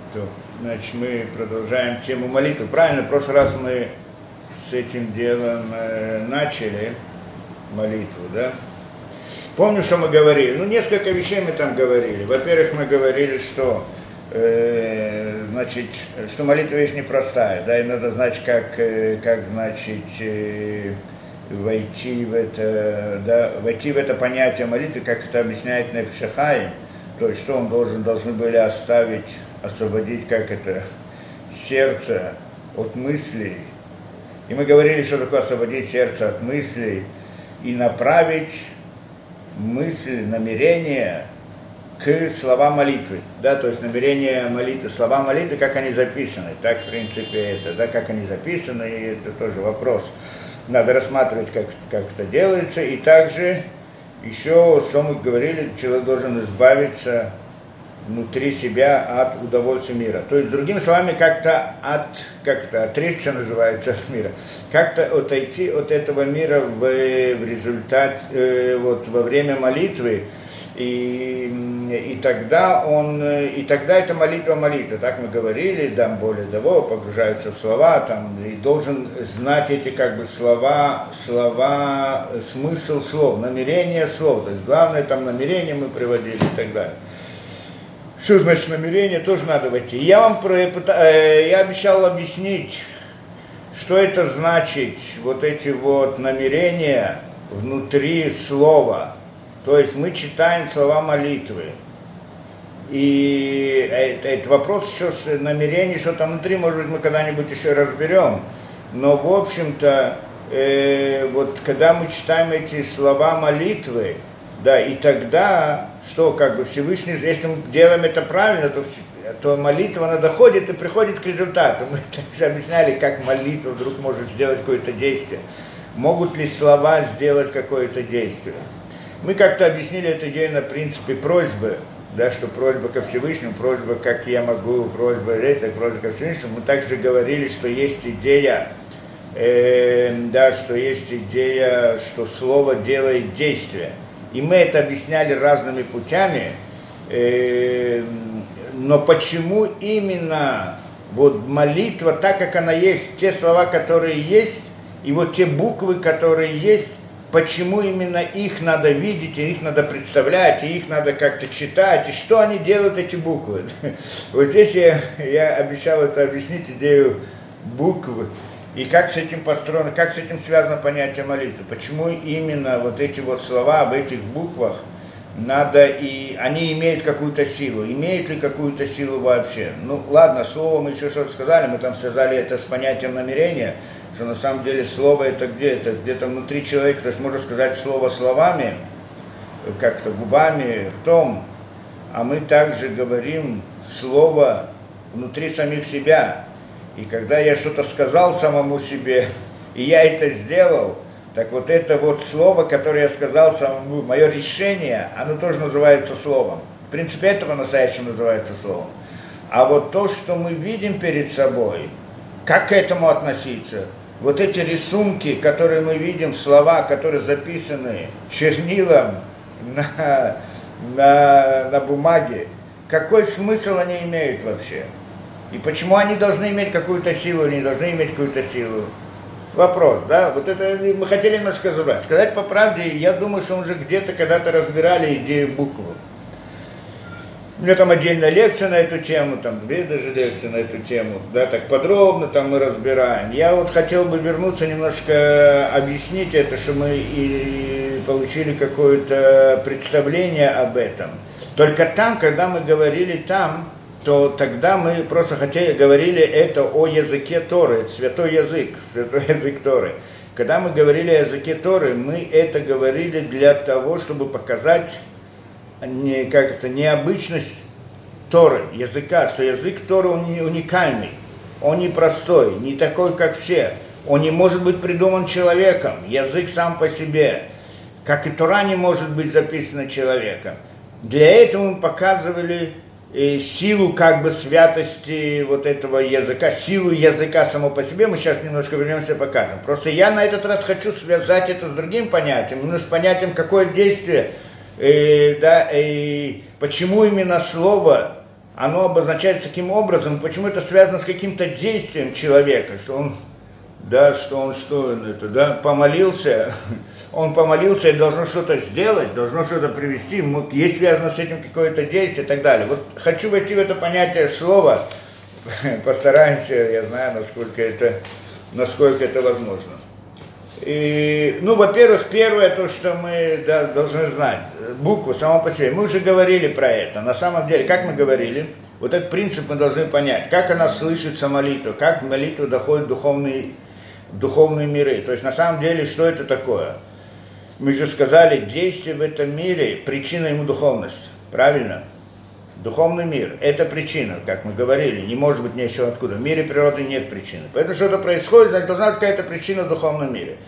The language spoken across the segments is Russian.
То, значит, мы продолжаем тему молитвы. Правильно, в прошлый раз мы с этим делом начали молитву, да? Помню, что мы говорили. Несколько вещей мы там говорили. Во-первых, мы говорили, что, значит, что молитва вещь непростая, да, и надо знать, как значит, войти в это понятие молитвы, как это объясняет Нефеш Хаим, то есть, что он должны были освободить, как это, сердце от мыслей. И мы говорили, что такое освободить сердце от мыслей и направить мысль, намерение к словам молитвы. Да, то есть намерение молитвы, слова молитвы, как они записаны. Так, в принципе, это, да, как они записаны, и это тоже вопрос. Надо рассматривать, как это делается. И также еще, что мы говорили, человек должен избавиться внутри себя от удовольствия мира. То есть, другими словами, как-то отречься называется от мира. Как-то отойти от этого мира в результате, вот во время молитвы. И тогда эта молитва, так мы говорили, там более того, погружаются в слова, там, и должен знать эти как бы слова, смысл слов, намерение слов. То есть главное там намерение мы приводили и так далее. Что значит намерение, тоже надо войти. Я обещал объяснить, что это значит, вот эти вот намерения внутри слова. То есть мы читаем слова молитвы. И это вопрос еще намерений, что там внутри, может быть, мы когда-нибудь еще разберем. Но, в общем-то, вот когда мы читаем эти слова молитвы, да, и тогда, что как бы Всевышний, если мы делаем это правильно, то молитва, она доходит и приходит к результату. Мы также объясняли, как молитва вдруг может сделать какое-то действие. Могут ли слова сделать какое-то действие? Мы как-то объяснили эту идею на принципе просьбы, да, что просьба ко Всевышнему, просьба, как я могу, просьба ко Всевышнему. Мы также говорили, что есть идея, что слово делает действие. И мы это объясняли разными путями, но почему именно вот молитва, так как она есть, те слова, которые есть, и вот те буквы, которые есть, почему именно их надо видеть, и их надо представлять, и их надо как-то читать, и что они делают, эти буквы. Вот здесь я обещал это объяснить, идею буквы, и как с этим построено, как с этим связано понятие молитвы. Почему именно вот эти вот слова об этих буквах надо, и они имеют какую-то силу. Имеют ли какую-то силу вообще? Ну ладно, слово мы еще что-то сказали, мы там связали это с понятием намерения, что на самом деле слово это где? Это где-то внутри человека, то есть можно сказать слово словами, как-то губами, ртом, а мы также говорим слово внутри самих себя. И когда я что-то сказал самому себе, и я это сделал, так вот это вот слово, которое я сказал самому, мое решение, оно тоже называется словом. В принципе, это по-настоящему называется словом. А вот то, что мы видим перед собой, как к этому относиться? Вот эти рисунки, которые мы видим, слова, которые записаны чернилом на бумаге, какой смысл они имеют вообще? И почему они должны иметь какую-то силу или не должны иметь какую-то силу? Вопрос, да? Вот это мы хотели немножко разобрать. Сказать по правде, я думаю, что мы уже где-то когда-то разбирали идею буквы. У меня там отдельная лекция на эту тему, там две даже лекции на эту тему, да, так подробно там мы разбираем. Я вот хотел бы вернуться немножко, объяснить это, что мы и получили какое-то представление об этом. Только там, когда мы говорили там, то тогда мы просто говорили это о языке Торы, это святой язык Торы. Когда мы говорили о языке Торы, мы это говорили для того, чтобы показать необычность Торы, языка, что язык Торы он уникальный, он непростой, не такой, как все. Он не может быть придуман человеком, язык сам по себе, как и Тора не может быть записана человеком. Для этого мы показывали силу как бы святости вот этого языка, силу языка само по себе, мы сейчас немножко вернемся и покажем. Просто я на этот раз хочу связать это с другим понятием, именно с понятием, какое действие, почему именно слово оно обозначается таким образом, почему это связано с каким-то действием человека, что он, да, помолился, он помолился и должен что-то сделать, должно что-то привести, есть связано с этим какое-то действие и так далее. Вот хочу войти в это понятие слова, постараемся, я знаю, насколько это возможно. И, во-первых, первое, то, что мы должны знать, букву само по себе, мы уже говорили про это, на самом деле, как мы говорили, вот этот принцип мы должны понять, как она слышится молитва, как молитва доходит в духовные миры, то есть на самом деле, что это такое? Мы же сказали, действие в этом мире, причина ему духовность, правильно? Духовный мир – это причина, как мы говорили, не может быть ничего откуда. В мире природы нет причины. Поэтому что-то происходит, значит, должна быть какая-то причина в духовном мире.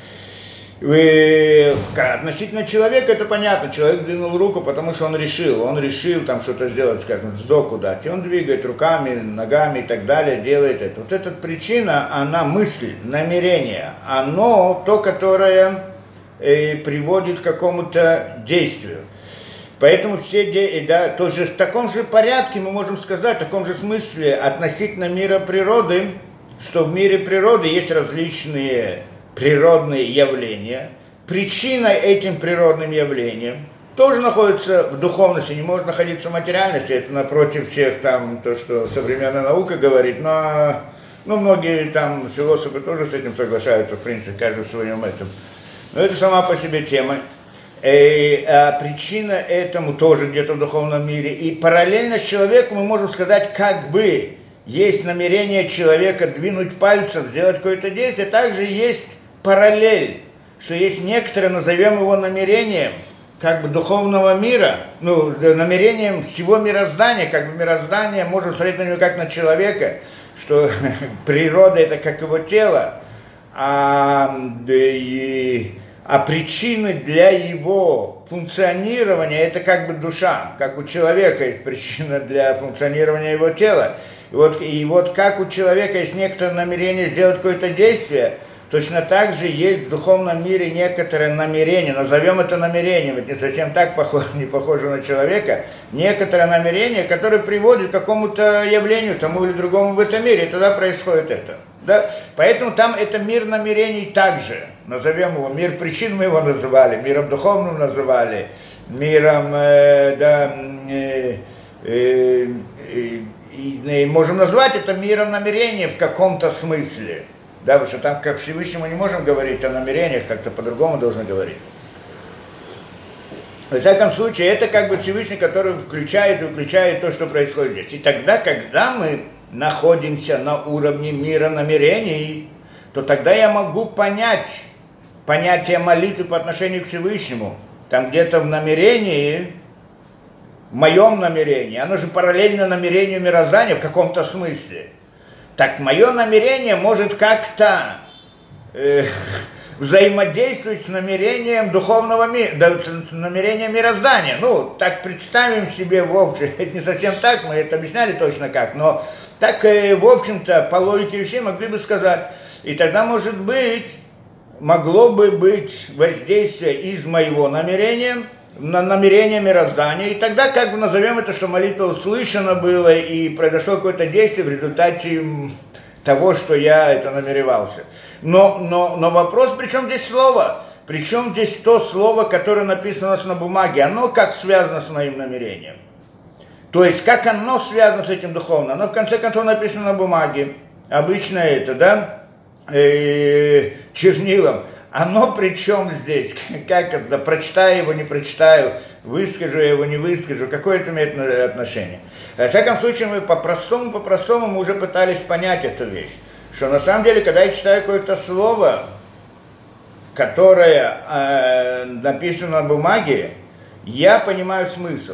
И относительно человека это понятно. Человек двинул руку, потому что он решил там что-то сделать, скажем, сдоку дать. И он двигает руками, ногами и так далее, делает это. Вот эта причина, она мысль, намерение. Оно то, которое приводит к какому-то действию. Поэтому тоже в таком же порядке мы можем сказать, в таком же смысле относительно мира природы, что в мире природы есть различные природные явления. Причина этим природным явлениям тоже находится в духовности, не может находиться в материальности. Это напротив всех там, то, что современная наука говорит, но многие там философы тоже с этим соглашаются, в принципе, каждый в своем этом. Но это сама по себе тема. Причина этому тоже где-то в духовном мире. И параллельно с человеком мы можем сказать, как бы есть намерение человека двинуть пальцем, сделать какое-то действие, также есть параллель, что есть некоторое, назовем его намерением, как бы духовного мира, намерением всего мироздания, как бы мироздание, можем смотреть на него как на человека, что природа это как его тело, а причины для его функционирования это как бы душа, как у человека есть причина для функционирования его тела. И вот как у человека есть некоторое намерение сделать какое-то действие, точно так же есть в духовном мире некоторое намерение, назовем это намерением, это не совсем так не похоже на человека, некоторое намерение, которое приводит к какому-то явлению, тому или другому в этом мире, и тогда происходит это. Да? Поэтому там это мир намерений также, назовем его, мир причин мы его называли, миром духовным называли, миром, и можем назвать это миром намерений в каком-то смысле, да, потому что там, как Всевышнему, не можем говорить о намерениях, как-то по-другому должны говорить. Во всяком случае, это как бы Всевышний, который включает и выключает то, что происходит здесь. И тогда, когда мы находимся на уровне мира намерений, то тогда я могу понять понятие молитвы по отношению к Всевышнему. Там где-то в намерении, в моем намерении, оно же параллельно намерению мироздания в каком-то смысле. Так мое намерение может как-то взаимодействовать с намерением духовного мира, с намерением мироздания. Так представим себе в общем, это не совсем так, мы это объясняли точно как, но так, в общем-то, по логике вещей могли бы сказать. И тогда, могло бы быть воздействие из моего намерения на намерение мироздания, и тогда как бы назовем это, что молитва услышана была, и произошло какое-то действие в результате того, что я это намеревался. Но вопрос, при чем здесь слово? Причем здесь то слово, которое написано у нас на бумаге, оно как связано с моим намерением? То есть, как оно связано с этим духовным? Оно, в конце концов, написано на бумаге. Обычно это, чернилом. Оно при чем здесь? Как это? Прочитаю его, не прочитаю, выскажу его, не выскажу. Какое это имеет отношение? Во всяком случае, мы по-простому мы уже пытались понять эту вещь. Что на самом деле, когда я читаю какое-то слово, которое написано на бумаге, я понимаю смысл.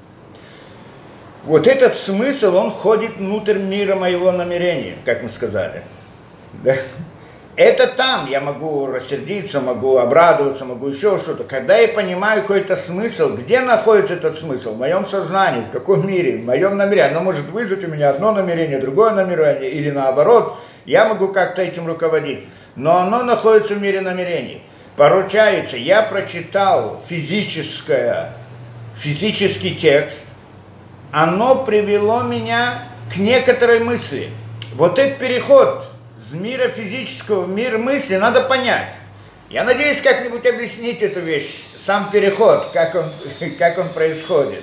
Вот этот смысл, он входит внутрь мира моего намерения, как мы сказали. Да? Это там, я могу рассердиться, могу обрадоваться, могу еще что-то. Когда я понимаю какой-то смысл, где находится этот смысл? В моем сознании, в каком мире, в моем намерении. Оно может вызвать у меня одно намерение, другое намерение, или наоборот. Я могу как-то этим руководить. Но оно находится в мире намерений. Поручается, я прочитал физический текст, оно привело меня к некоторой мысли. Вот этот переход с мира физического в мир мысли надо понять. Я надеюсь как-нибудь объяснить эту вещь, сам переход, как он происходит.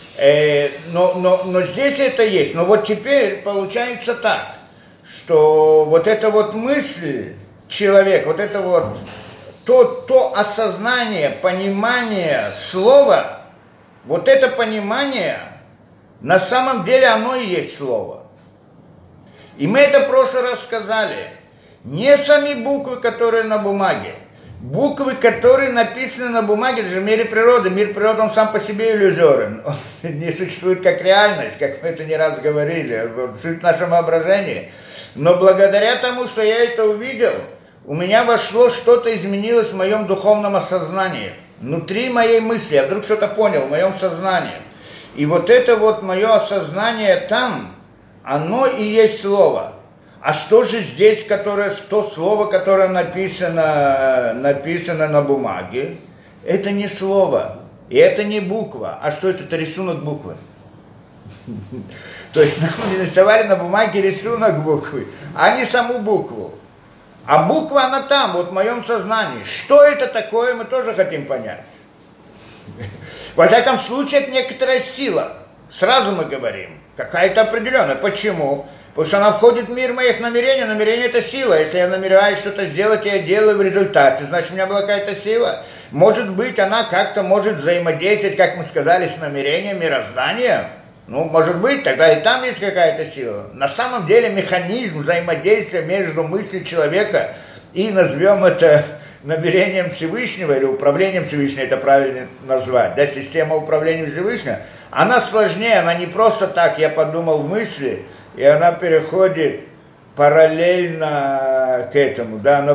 Но здесь это есть. Но вот теперь получается так, что вот эта вот мысль человека, вот это вот то осознание, понимание слова, вот это понимание, на самом деле оно и есть слово. И мы это в прошлый раз сказали. Не сами буквы, которые на бумаге. Буквы, которые написаны на бумаге, это же в мире природы. Мир природы, он сам по себе иллюзорен. Он не существует как реальность, как мы это не раз говорили. Суть в нашем воображении. Но благодаря тому, что я это увидел, у меня вошло, что-то изменилось в моем духовном осознании. Внутри моей мысли. Я вдруг что-то понял в моем сознании. И вот это вот мое осознание там, оно и есть слово. А что же здесь, то слово, которое написано на бумаге, это не слово, и это не буква. А что это? Это рисунок буквы. То есть нам нарисовали на бумаге рисунок буквы, а не саму букву. А буква, она там, вот в моем сознании. Что это такое, мы тоже хотим понять. Во всяком случае, это некоторая сила. Сразу мы говорим, какая-то определенная. Почему? Потому что она входит в мир моих намерений. Намерение – это сила. Если я намереваюсь что-то сделать, я делаю в результате, значит, у меня была какая-то сила. Может быть, она как-то может взаимодействовать, как мы сказали, с намерением мироздания. Ну, может быть, тогда и там есть какая-то сила. На самом деле механизм взаимодействия между мыслью человека и, назовем это, намерением Всевышнего или управлением Всевышнего, это правильно назвать, да, система управления Всевышнего, она сложнее, она не просто так, я подумал в мысли, и она переходит параллельно к этому, да,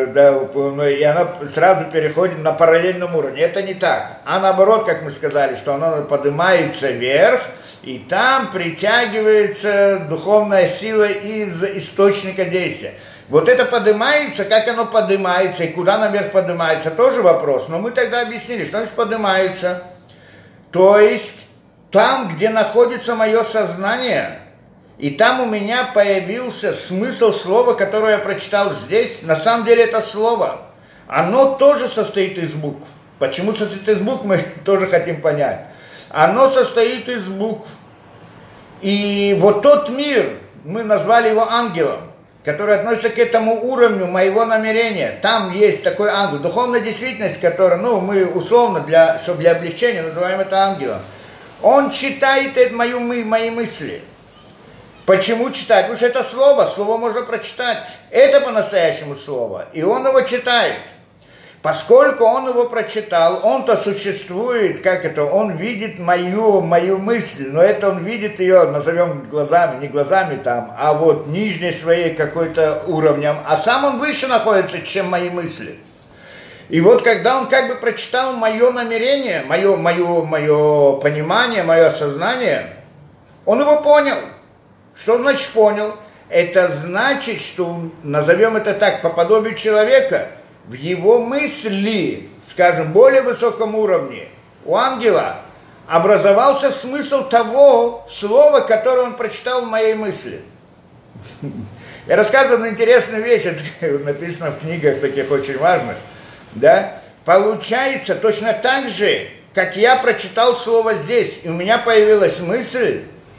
и она сразу переходит на параллельном уровне. Это не так. А наоборот, как мы сказали, что она поднимается вверх, и там притягивается духовная сила из источника действия. Вот это поднимается, как оно поднимается, и куда наверх поднимается, тоже вопрос. Но мы тогда объяснили, что значит поднимается. То есть там, где находится мое сознание, и там у меня появился смысл слова, которое я прочитал здесь. На самом деле это слово, оно тоже состоит из букв. Почему состоит из букв, мы тоже хотим понять. Оно состоит из букв. И вот тот мир, мы назвали его ангелом, который относится к этому уровню моего намерения. Там есть такой ангел, духовная действительность, которую, мы условно, чтобы для облегчения называем это ангелом. Он читает мои мысли. Почему читать? Потому что это слово можно прочитать. Это по-настоящему слово. И он его читает. Поскольку он его прочитал, он-то существует, он видит мою мысль, но это он видит ее, назовем глазами, не глазами там, а вот нижней своей какой-то уровнем, а сам он выше находится, чем мои мысли. И вот когда он прочитал мое намерение, мое понимание, мое сознание, он его понял. Что значит понял? Это значит, что, назовем это так, по подобию человека, в его мысли, скажем, более высоком уровне, у ангела образовался смысл того слова, которое он прочитал в моей мысли. Я рассказываю одну интересную вещь, это написано в книгах таких очень важных, да? Получается точно так же, как я прочитал слово здесь, и у меня появилась мысль,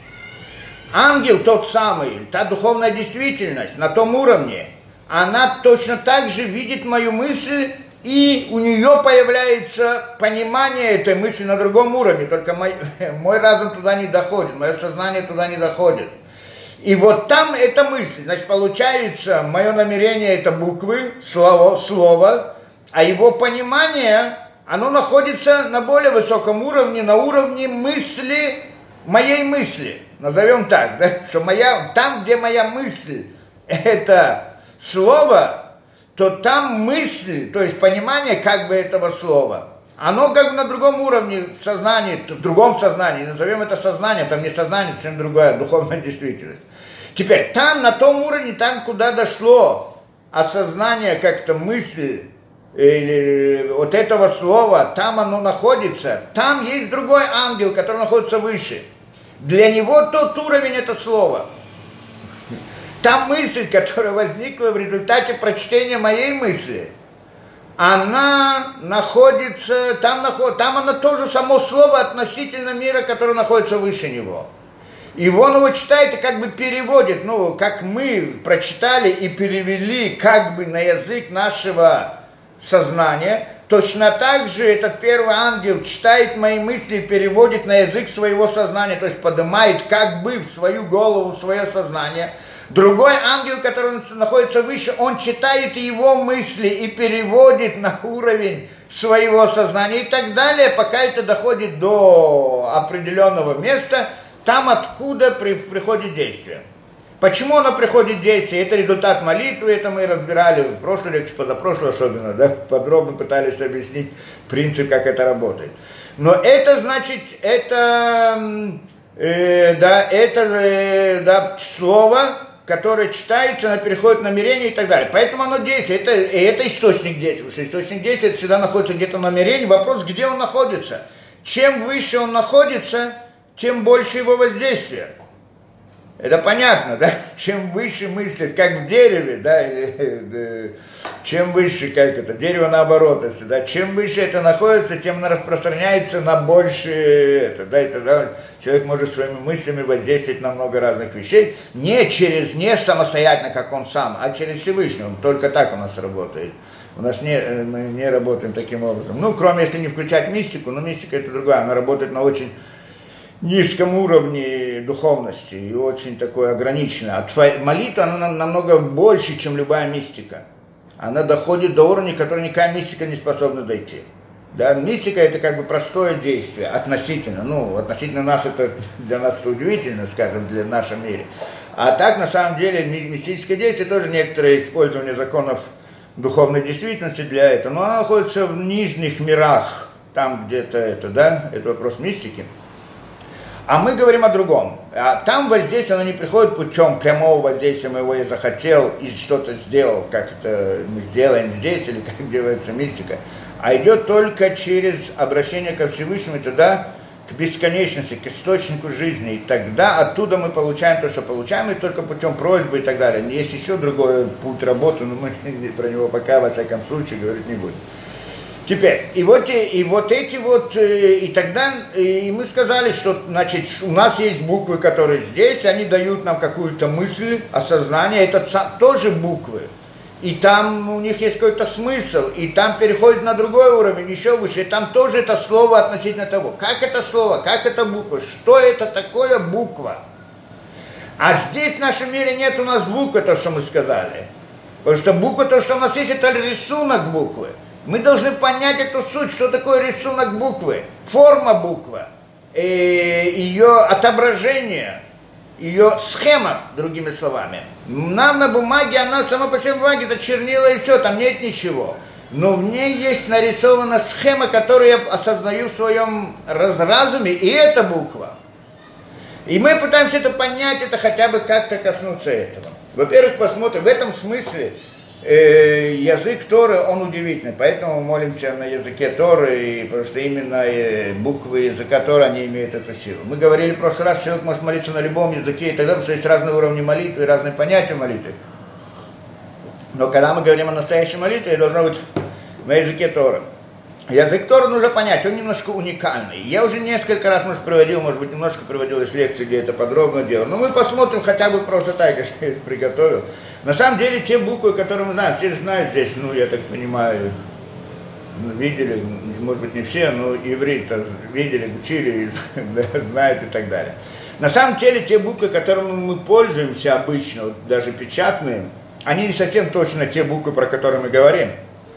ангел тот самый, та духовная действительность на том уровне, она точно так же видит мою мысль, и у нее появляется понимание этой мысли на другом уровне, только мой разум туда не доходит, мое сознание туда не доходит. И вот там эта мысль, значит, получается, мое намерение это буквы, слово, а его понимание, оно находится на более высоком уровне, на уровне мысли, моей мысли, назовем так, да, что там, где моя мысль, это слово, то там мысль, то есть понимание этого слова, оно на другом уровне сознания, в другом сознании, назовем это сознание, там не сознание, совсем другая духовная действительность. Теперь там, на том уровне, там, куда дошло осознание мысль, или вот этого слова, там оно находится, там есть другой ангел, который находится выше. Для него тот уровень – это слово. Та мысль, которая возникла в результате прочтения моей мысли, она находится, там она тоже само слово относительно мира, который находится выше него. И он его читает и как бы переводит, как мы прочитали и перевели как бы на язык нашего сознания, точно так же этот первый ангел читает мои мысли и переводит на язык своего сознания, то есть поднимает как бы в свою голову, в свое сознание. Другой ангел, который находится выше, он читает его мысли и переводит на уровень своего сознания и так далее, пока это доходит до определенного места, там, откуда приходит действие. Почему оно приходит действие? Это результат молитвы, это мы разбирали в прошлой лекции, позапрошлой особенно, да, подробно пытались объяснить принцип, как это работает. Но это значит, слово, которое читается, оно переходит в намерение и так далее. Поэтому оно действует, это источник действия, потому что источник действия это всегда находится где-то в намерении. Вопрос, где он находится. Чем выше он находится, тем больше его воздействия. Это понятно, да? Чем выше мысль, как в дереве, да? Чем выше, как это, дерево наоборот, да? Чем выше это находится, тем оно распространяется на больше это, да? И тогда человек может своими мыслями воздействовать на много разных вещей, не самостоятельно, как он сам, а через Всевышнего. Только так у нас работает. Мы не работаем таким образом. Кроме если не включать мистику, но мистика это другая, она работает на очень низком уровне духовности и очень такое ограниченное. Молитва, она намного больше, чем любая мистика. Она доходит до уровня, который никакая мистика не способна дойти. Да? Мистика это как бы простое действие, относительно. Относительно нас это, для нас это удивительно, скажем, для нашего мира. А так, на самом деле, мистическое действие тоже некоторое использование законов духовной действительности для этого. Но оно находится в нижних мирах, там где-то это вопрос мистики. А мы говорим о другом. А там воздействие, оно не приходит путем прямого воздействия моего «я захотел» и что-то сделал, как это мы сделаем здесь, или как делается мистика, а идет только через обращение ко Всевышнему, туда, к бесконечности, к источнику жизни. И тогда оттуда мы получаем то, что получаем, и только путем просьбы и так далее. Есть еще другой путь работы, но мы про него пока, во всяком случае, говорить не будем. Теперь, и тогда мы сказали, что, значит, у нас есть буквы, которые здесь, они дают нам какую-то мысль, осознание, это тоже буквы, и там у них есть какой-то смысл, и там переходит на другой уровень, еще выше, и там тоже это слово относительно того, как это слово, как это буква, что это такое буква. А здесь в нашем мире нет у нас буквы, то, что мы сказали, потому что буква, то, что у нас есть, это рисунок буквы. Мы должны понять эту суть, что такое рисунок буквы, форма буквы, ее отображение, ее схема, другими словами. Нам на бумаге, она сама по себе бумаге, это чернила и все, там нет ничего. Но в ней есть нарисована схема, которую я осознаю в своем разуме, и это буква. И мы пытаемся это понять, это хотя бы как-то коснуться этого. Во-первых, посмотрим, в этом смысле язык Торы, он удивительный, поэтому мы молимся на языке Торы, потому что именно буквы языка Торы, они имеют эту силу. Мы говорили в прошлый раз, человек может молиться на любом языке и так далее, потому что есть разные уровни молитвы, разные понятия молитвы. Но когда мы говорим о настоящей молитве, должно быть на языке Торы. Язык Торы нужно понять, он немножко уникальный. Я уже несколько раз, может быть, немножко приводил из лекций, где это подробно делал. Но мы посмотрим хотя бы просто так, если я приготовил. На самом деле, те буквы, которые мы знаем, все же знают здесь, я так понимаю, видели, может быть, не все, но иврит видели, учили, знают и так далее. На самом деле, те буквы, которыми мы пользуемся обычно, даже печатные, они не совсем точно те буквы, про которые мы говорим.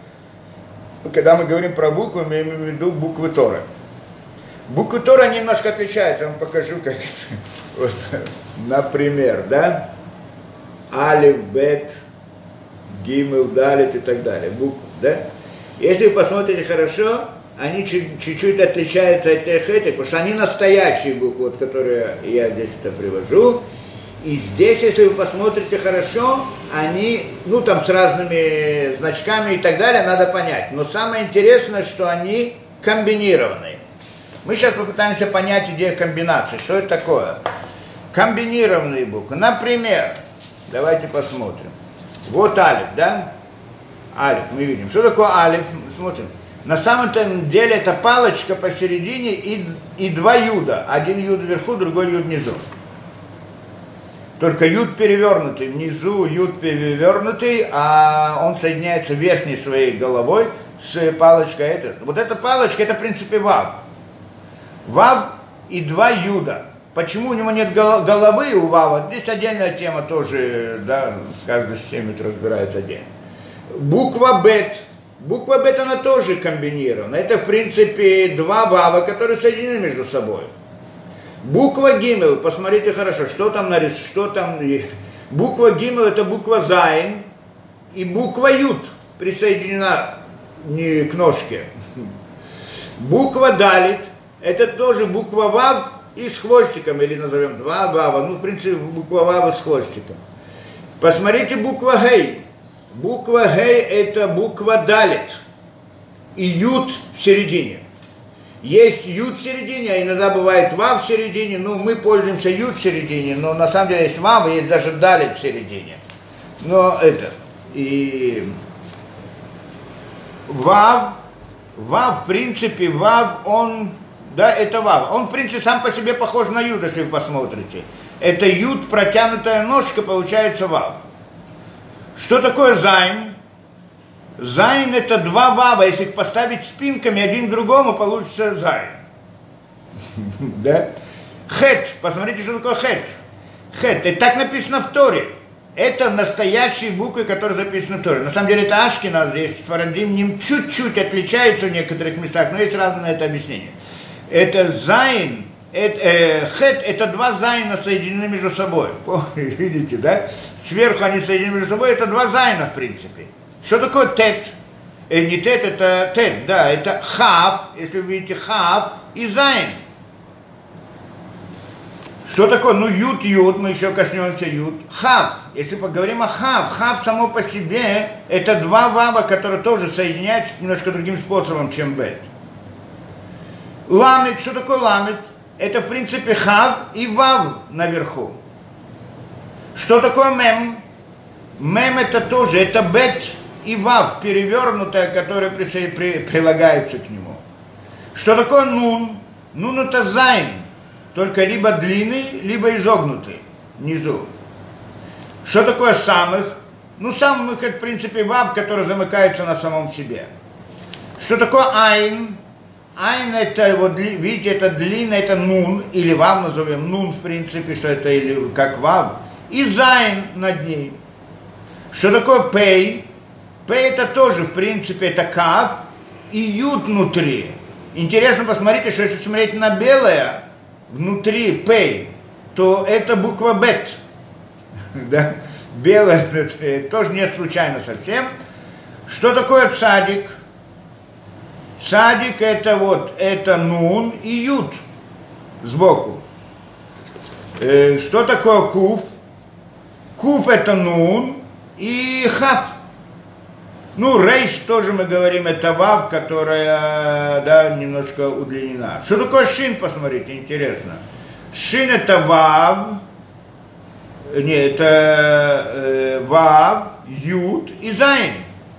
Когда мы говорим про буквы, мы имеем в виду буквы Торы. Буквы Торы, они немножко отличаются, я вам покажу, как это. Вот, например, да? Алиф, Бет, Гимел, Далит и так далее. Буквы, да? Если вы посмотрите хорошо, они чуть-чуть отличаются от тех этих, потому что они настоящие буквы, вот, которые я здесь это привожу. И здесь, если вы посмотрите хорошо, они, там с разными значками и так далее, надо понять. Но самое интересное, что они комбинированные. Мы сейчас попытаемся понять идею комбинации. Что это такое? Комбинированные буквы. Например, давайте посмотрим. Вот алиф, да? Алиф, мы видим. Что такое алиф? Смотрим. На самом деле это палочка посередине и два юда. Один юд вверху, другой юд внизу. Только юд перевернутый. Внизу юд перевернутый, а он соединяется верхней своей головой с палочкой этой. Вот эта палочка, это в принципе вав. Вав и два юда. Почему у него нет головы у вава? Здесь отдельная тема тоже, да, каждый системит разбирается отдельно. Буква бет. Буква бет, она тоже комбинирована. Это, в принципе, два вава, которые соединены между собой. Буква гимел, посмотрите хорошо, что там нарисовано, что там. Буква гимел, это буква зайн, и буква ют присоединена не к ножке. Буква далит, это тоже буква вав и с хвостиком, или назовем два вава, ну, в принципе, буква вава с хвостиком. Посмотрите буква гей. Буква гей это буква далит и ют в середине. Есть ют в середине, а иногда бывает вав в середине, ну, мы пользуемся ют в середине, но на самом деле есть вав, и есть даже далит в середине. Но это, и вав, в принципе, вав, он, да, это вав, он, в принципе, сам по себе похож на ют, если вы посмотрите. Это ют, протянутая ножка, получается вав. Что такое зайн? Зайн это два вава, если их поставить спинками один к другому, получится зайн. Да? Хет, посмотрите, что такое хет. Хет, это так написано в Торе. Это настоящие буквы, которые записаны в Торе. На самом деле это Ашкеназ, здесь Сфарадим ним чуть-чуть отличается в некоторых местах, но есть разное на это объяснение. Это зайн, хет, это два зайна соединены между собой. Видите, да? Сверху они соединены между собой, это два зайна, в принципе. Что такое тет? Не тет, это тет, да, это хав, если вы видите хав и зайн. Что такое? Ну, ют, мы еще коснемся ют. Хав, если поговорим о хав само по себе, это два вава, которые тоже соединяются немножко другим способом, чем бет. Ламет, что такое ламет? Это, в принципе, хав и вав наверху. Что такое мем? Мем это тоже, это бет и вав, перевернутая, которая прилагается к нему. Что такое нун? Нун это зайн, только либо длинный, либо изогнутый внизу. Что такое самых? Ну, самых это, в принципе, вав, который замыкается на самом себе. Что такое айн? Айн это, вот, видите, это длинный, это нун, или вав назовем нун, в принципе, что это или как вав, и зайн над ней. Что такое пей? Пей это тоже, в принципе, это кав и ют внутри. Интересно, посмотрите, что если смотреть на белое, внутри пей, то это буква бет. Да? Белое тоже не случайно совсем. Что такое цадик? Цадик это вот, это нун и ют сбоку. Что такое куф? Куф это нун и хав. Ну, рейш тоже мы говорим, это вав, которая, да, немножко удлинена. Что такое шин, посмотрите, интересно. Шин это вав, нет, это вав, ют и зайн.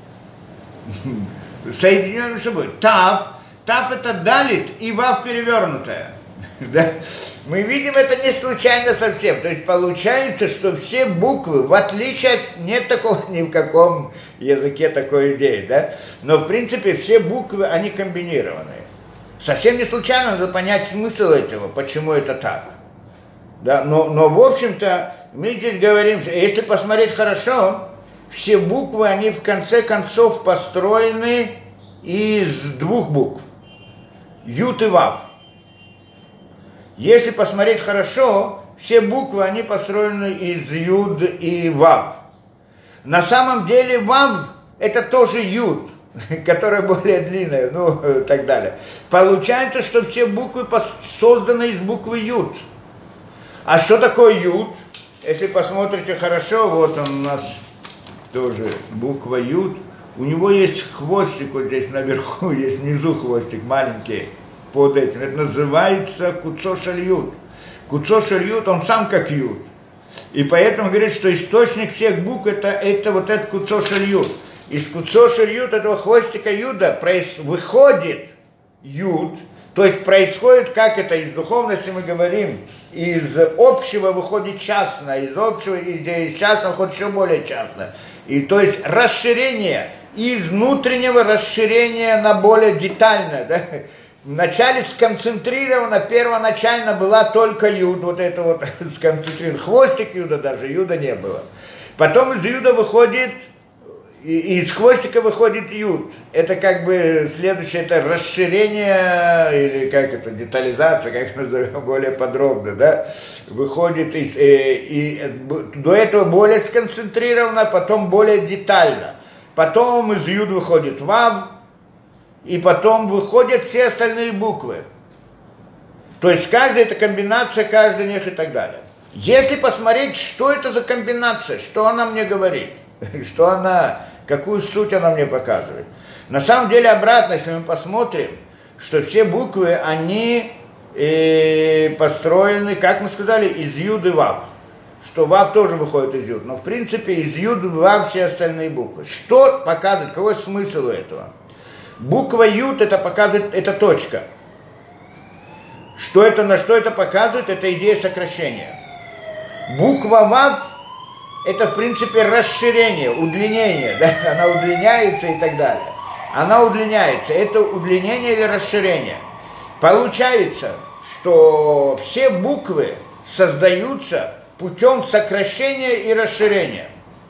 Соединенные между собой. Тав это далит и вав перевернутая. Да? Мы видим это не случайно совсем. То есть получается, что все буквы, в отличие от... Нет такого ни в каком языке такой идеи, да? Но в принципе все буквы, они комбинированные. Совсем не случайно надо понять смысл этого, почему это так. Да? Но в общем-то мы здесь говорим, что если посмотреть хорошо, все буквы, они в конце концов построены из двух букв. Ют и вав. Если посмотреть хорошо, все буквы, они построены из юд и вав. На самом деле вав это тоже юд, которая более длинная, ну и так далее. Получается, что все буквы созданы из буквы юд. А что такое юд? Если посмотрите хорошо, вот он у нас тоже буква юд. У него есть хвостик вот здесь наверху, есть внизу хвостик маленький. под этим. Это называется куцо шальют. Куцо шальют, он сам как ют. И поэтому говорит, что источник всех букв это вот этот куцо шальют. Из куцо шальют, этого хвостика юда, выходит юд. То есть происходит, как это из духовности мы говорим, из общего выходит частное, из общего, из частного выходит еще более частное. И то есть расширение, из внутреннего расширения на более детальное. Да? Вначале сконцентрировано, первоначально была только юд, вот это вот сконцентрировано. Хвостик юда даже, юда не было. Потом из юда выходит, из хвостика выходит юд. Это как бы следующее, это расширение, или как это, детализация, как назовем более подробно, да, выходит до этого более сконцентрировано, потом более детально. Потом из юд выходит вав, и потом выходят все остальные буквы. То есть каждая это комбинация, каждый них и так далее. Если посмотреть, что это за комбинация, что она мне говорит, что она, какую суть она мне показывает. На самом деле обратно, если мы посмотрим, что все буквы, они построены, как мы сказали, из юд и вав. Что вав тоже выходит из юд, но в принципе из юд и вав все остальные буквы. Что показывает, какой смысл у этого? Буква юд это показывает, это точка. Что это, на что это показывает? Это идея сокращения. Буква вав это, в принципе, расширение, удлинение, да? Она удлиняется и так далее. Она удлиняется. Это удлинение или расширение. Получается, что все буквы создаются путем сокращения и расширения.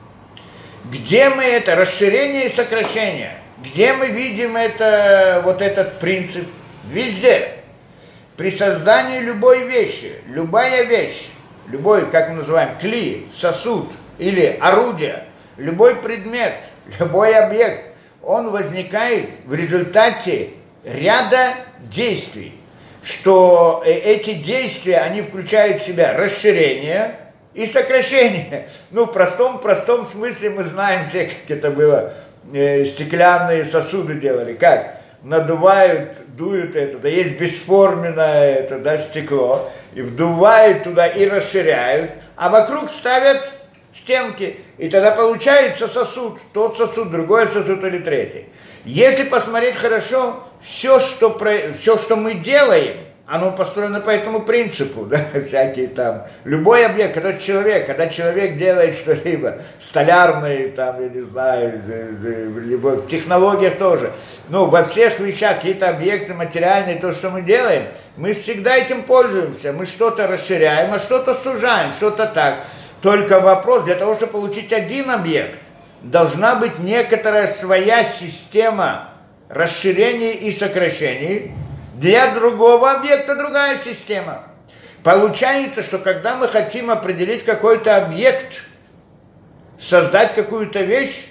Где мы это? Расширение и сокращение. Где мы видим это, вот этот принцип? Везде. При создании любой вещи, любая вещь, любой, как мы называем, кли, сосуд или орудие, любой предмет, любой объект, он возникает в результате ряда действий, что эти действия, они включают в себя расширение и сокращение. Ну, в простом смысле мы знаем все, как это было, стеклянные сосуды делали, как? Надувают, дуют это, да есть бесформенное это, да, стекло, и вдувают туда и расширяют, а вокруг ставят стенки, и тогда получается сосуд, тот сосуд, другой сосуд или третий. Если посмотреть хорошо, все, что мы делаем, оно построено по этому принципу, да, всякие там, любой объект, когда человек делает что-либо, столярные, там, я не знаю, либо в технологиях тоже, ну, во всех вещах, какие-то объекты материальные, то, что мы делаем, мы всегда этим пользуемся, мы что-то расширяем, а что-то сужаем, что-то так. Только вопрос, для того, чтобы получить один объект, должна быть некоторая своя система расширений и сокращений. Для другого объекта другая система. Получается, что когда мы хотим определить какой-то объект, создать какую-то вещь,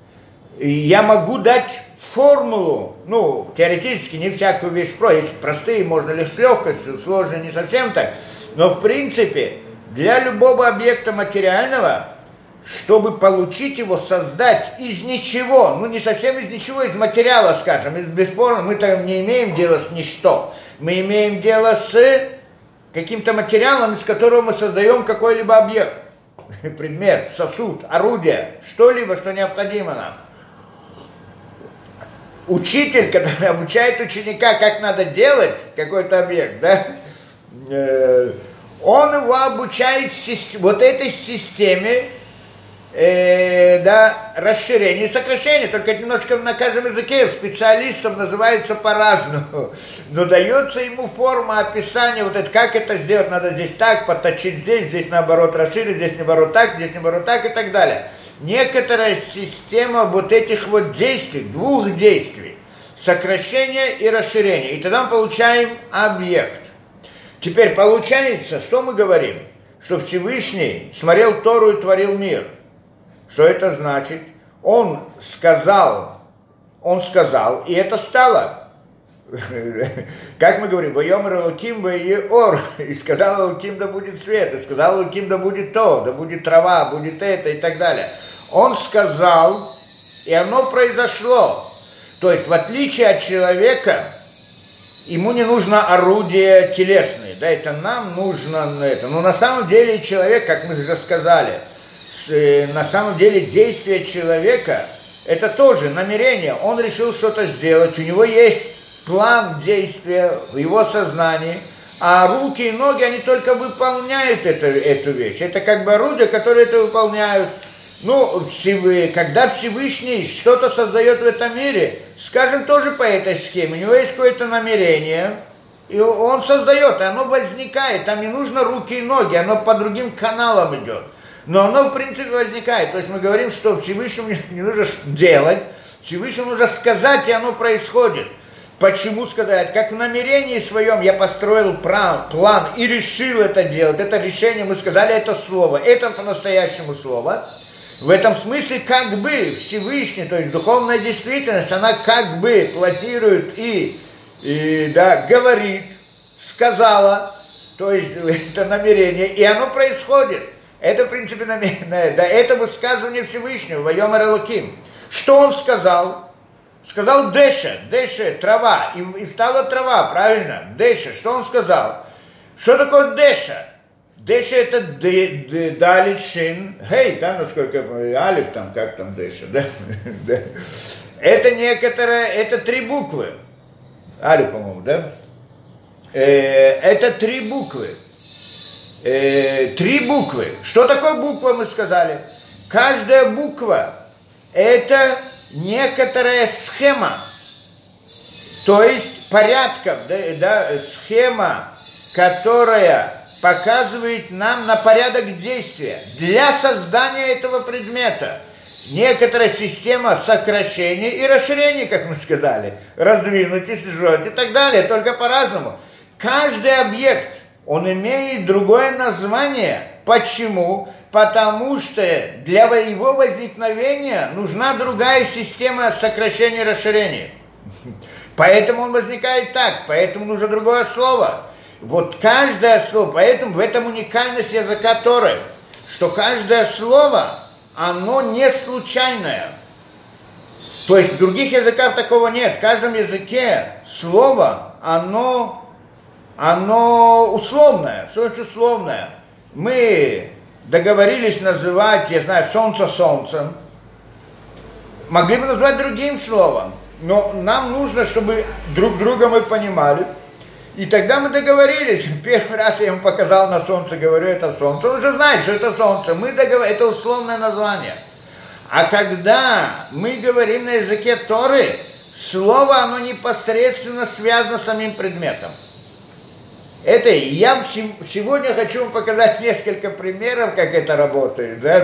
я могу дать формулу, ну, теоретически не всякую вещь есть простые, можно лишь с легкостью, сложные не совсем так, но в принципе для любого объекта материального, чтобы получить его, создать из ничего, ну не совсем из ничего, из материала, скажем, из бесформы, мы там не имеем дела с ничто, мы имеем дело с каким-то материалом, из которого мы создаем какой-либо объект, предмет, сосуд, орудие, что-либо, что необходимо нам. Учитель, когда обучает ученика, как надо делать какой-то объект, да, он его обучает вот этой системе, да, расширение и сокращение, только немножко на каждом языке специалистам называется по-разному, но дается ему форма описания, вот это, как это сделать, надо здесь так, подточить здесь наоборот расширить, здесь наоборот так и так далее. Некоторая система вот этих вот действий, двух действий, сокращение и расширение, и тогда мы получаем объект. Теперь получается, что мы говорим? Что Всевышний смотрел Тору и творил мир. Что это значит? Он сказал, и это стало. Как мы говорим, «Вайомер Элоким ваеор», и сказал Элоким, да будет свет, и сказал Элоким, да будет то, да будет трава, будет это и так далее. Он сказал, и оно произошло. То есть, в отличие от человека, ему не нужно орудие телесное, да, это нам нужно это. Но на самом деле человек, как мы уже сказали, на самом деле действие человека это тоже намерение. Он решил что-то сделать, у него есть план действия в его сознании, а руки и ноги, они только выполняют эту вещь. Это как бы орудия, которые это выполняют. Ну, когда Всевышний что-то создает в этом мире, скажем, тоже по этой схеме, у него есть какое-то намерение, и он создает, и оно возникает, там не нужно руки и ноги, оно по другим каналам идет. Но оно, в принципе, возникает. То есть мы говорим, что Всевышнему не нужно делать, Всевышнему нужно сказать, и оно происходит. Почему сказать? Как в намерении своем я построил план и решил это делать. Это решение, мы сказали это слово. Это по-настоящему слово. В этом смысле как бы Всевышний, то есть духовная действительность, она как бы планирует и да, говорит, сказала, то есть это намерение, и оно происходит. Это, в принципе, намерение, да, это высказывание Всевышнего, Вайомар Элоким. Что он сказал? Сказал Деша, трава, и стала трава, правильно? Деша, что он сказал? Что такое Деша? Деша это Далит Шин, Гей, да, насколько Алиф там, как там Деша, да? Это некоторые, это 3 буквы. Алиф, по-моему, да? Это 3 буквы. 3 буквы. Что такое буква, мы сказали? Каждая буква это некоторая схема, то есть порядков, да, схема, которая показывает нам на порядок действия для создания этого предмета. Некоторая система сокращений и расширений, как мы сказали, раздвинуть и сжать и так далее, только по-разному. Каждый объект, он имеет другое название. Почему? Потому что для его возникновения нужна другая система сокращения и расширения. Поэтому он возникает так, поэтому нужно другое слово. Вот каждое слово, поэтому в этом уникальность языка Торы, что каждое слово, оно не случайное. То есть в других языках такого нет. В каждом языке слово, оно условное. Что значит условное? Мы договорились называть, я знаю, солнце солнцем. Могли бы назвать другим словом. Но нам нужно, чтобы друг друга мы понимали. И тогда мы договорились. Первый раз я ему показал на солнце, говорю, это солнце. Он уже знает, что это солнце. Мы договорились, это условное название. А когда мы говорим на языке Торы, слово, оно непосредственно связано с самим предметом. Это я сегодня хочу вам показать несколько примеров, как это работает, да,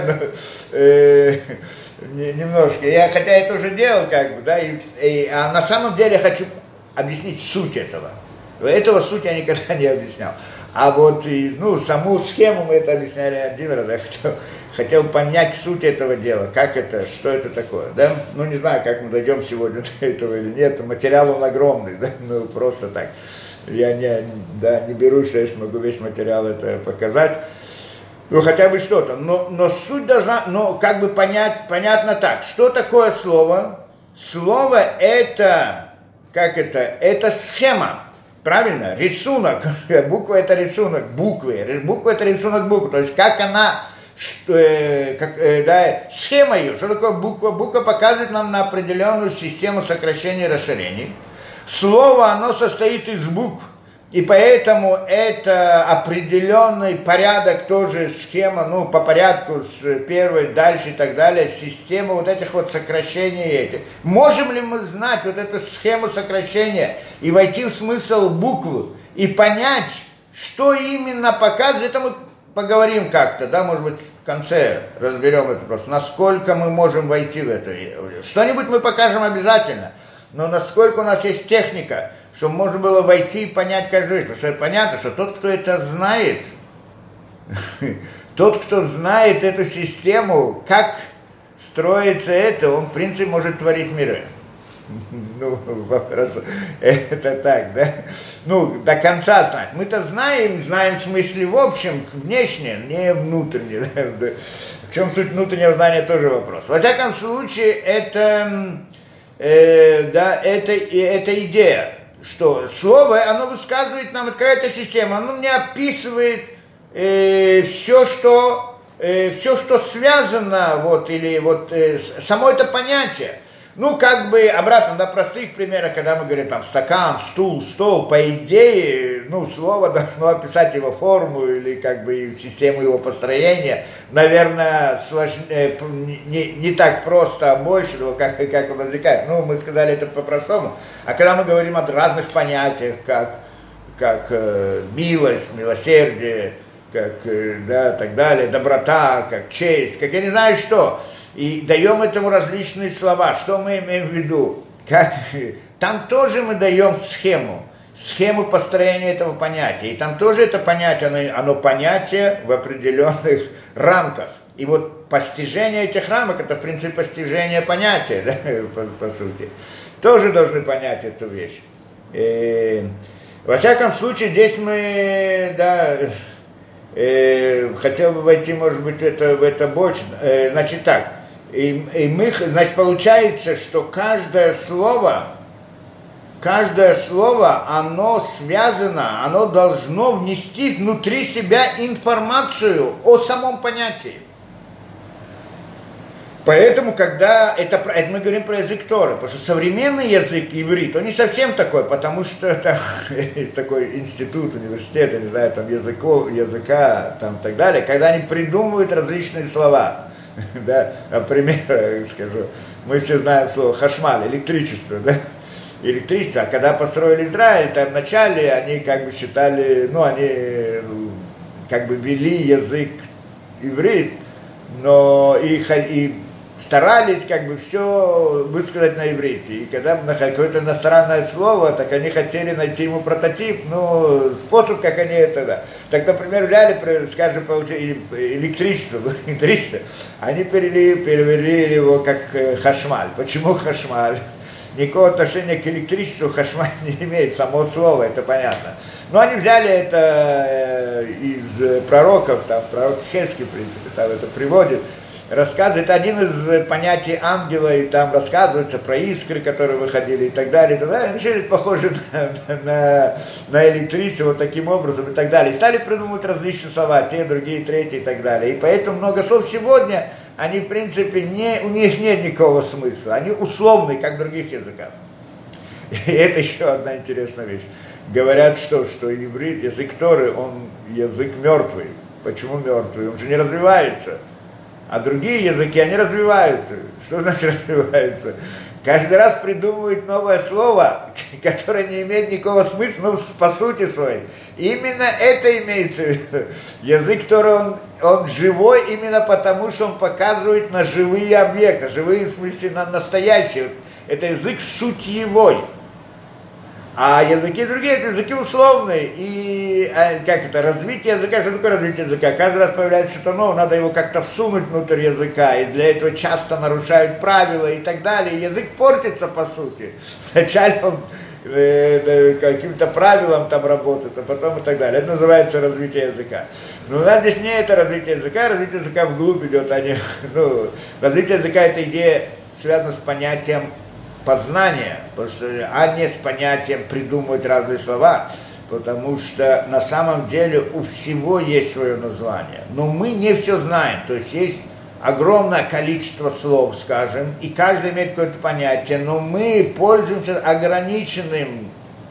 немножко. Хотя это уже делал, как бы, да, а на самом деле хочу объяснить суть этого. Этого суть я никогда не объяснял. А вот, саму схему мы это объясняли один раз. Я хотел понять суть этого дела, как это, что это такое, да. Не знаю, как мы дойдем сегодня до этого или нет. Материал он огромный, да, просто так. Я не беру, что я смогу весь материал это показать. Хотя бы что-то. Но суть должна, как бы понятно так. Что такое слово? Слово это, это схема. Правильно? Рисунок. Буква это рисунок буквы. Буква это рисунок буквы. То есть как она, схема ее. Что такое буква? Буква показывает нам на определенную систему сокращений и расширений. Слово, оно состоит из букв. И поэтому это определенный порядок, тоже схема, по порядку с первой, дальше и так далее, система вот этих вот сокращений этих. Можем ли мы знать вот эту схему сокращения и войти в смысл буквы и понять, что именно показывает, это мы поговорим как-то, да, может быть, в конце разберем это просто, насколько мы можем войти в это. Что-нибудь мы покажем обязательно, но насколько у нас есть техника, чтобы можно было войти и понять каждую вещь. Потому что понятно, что тот, кто это знает, тот, кто знает эту систему, как строится это, он, в принципе, может творить миры. Это так, да? До конца знать. Мы-то знаем в смысле в общем, внешне, не внутренне. Да? В чем суть внутреннего знания, тоже вопрос. Во всяком случае, это идея. что слово, оно высказывает нам, это какая-то система, оно мне описывает все, что связано, вот, или вот само это понятие. Ну, как бы обратно, на простых примерах, когда мы говорим там стакан, стул, стол, по идее, ну, слово должно описать его форму или как бы систему его построения. Наверное, не так просто, а больше, как он возникает. Ну, мы сказали это по-простому. А когда мы говорим о разных понятиях, как милость, милосердие, как, да, так далее, доброта, как честь, как я не знаю что, и даем этому различные слова. Что мы имеем в виду? Там тоже мы даем схему построения этого понятия. И там тоже это понятие, оно понятие в определенных рамках. И вот постижение этих рамок, это в принципе постижение понятия, да, по сути. Тоже должны понять эту вещь. Во всяком случае, здесь мы, да, хотел бы войти, может быть, в это больше. Значит так, значит, получается, что каждое слово, оно связано, оно должно внести внутри себя информацию о самом понятии. Поэтому, когда мы говорим про язык Торы, потому что современный язык иврит, он не совсем такой, потому что это есть такой институт, университет, я не знаю, там языка, там так далее, когда они придумывают различные слова. Да, например, скажу, мы все знаем слово хашмаль, электричество, да? Электричество, а когда построили Израиль, там вначале они как бы считали, они как бы вели язык иврит, но и старались как бы все высказать на иврите. И когда какое-то иностранное слово, так они хотели найти ему прототип, способ, как они это, да. Так, например, взяли, скажем, электричество, они перевели его как хашмаль. Почему хашмаль? Никакого отношения к электричеству хашмаль не имеет, само слово, это понятно. Но они взяли это из пророков, там пророк Хески, в принципе, там это приводит, рассказывает, один из понятий ангела, и там рассказывается про искры, которые выходили и так далее, и так далее. Начали похожи на электричество вот таким образом и так далее. И стали придумывать различные слова, те, другие, третьи и так далее. И поэтому много слов сегодня, они в принципе, у них нет никакого смысла, они условные, как в других языках. И это еще одна интересная вещь. Говорят, что иврит, язык Торы, он язык мертвый. Почему мертвый? Он же не развивается. А другие языки, они развиваются. Что значит развиваются? Каждый раз придумывают новое слово, которое не имеет никакого смысла, по сути своей. Именно это имеется в виду. Язык, который он живой именно потому, что он показывает на живые объекты. Живые в смысле на настоящие. Это язык сутьевой. А языки другие, это языки условные. И развитие языка, что такое развитие языка? Каждый раз появляется что-то новое, надо его как-то всунуть внутрь языка, и для этого часто нарушают правила и так далее. И язык портится, по сути. Вначале он каким-то правилам там работает, а потом и так далее. Это называется развитие языка. Но у нас здесь не это развитие языка вглубь идет. Развитие языка – это идея, связана с понятием познания, а не с понятием придумывать разные слова, потому что на самом деле у всего есть свое название. Но мы не все знаем, то есть есть огромное количество слов, скажем, и каждый имеет какое-то понятие, но мы пользуемся ограниченным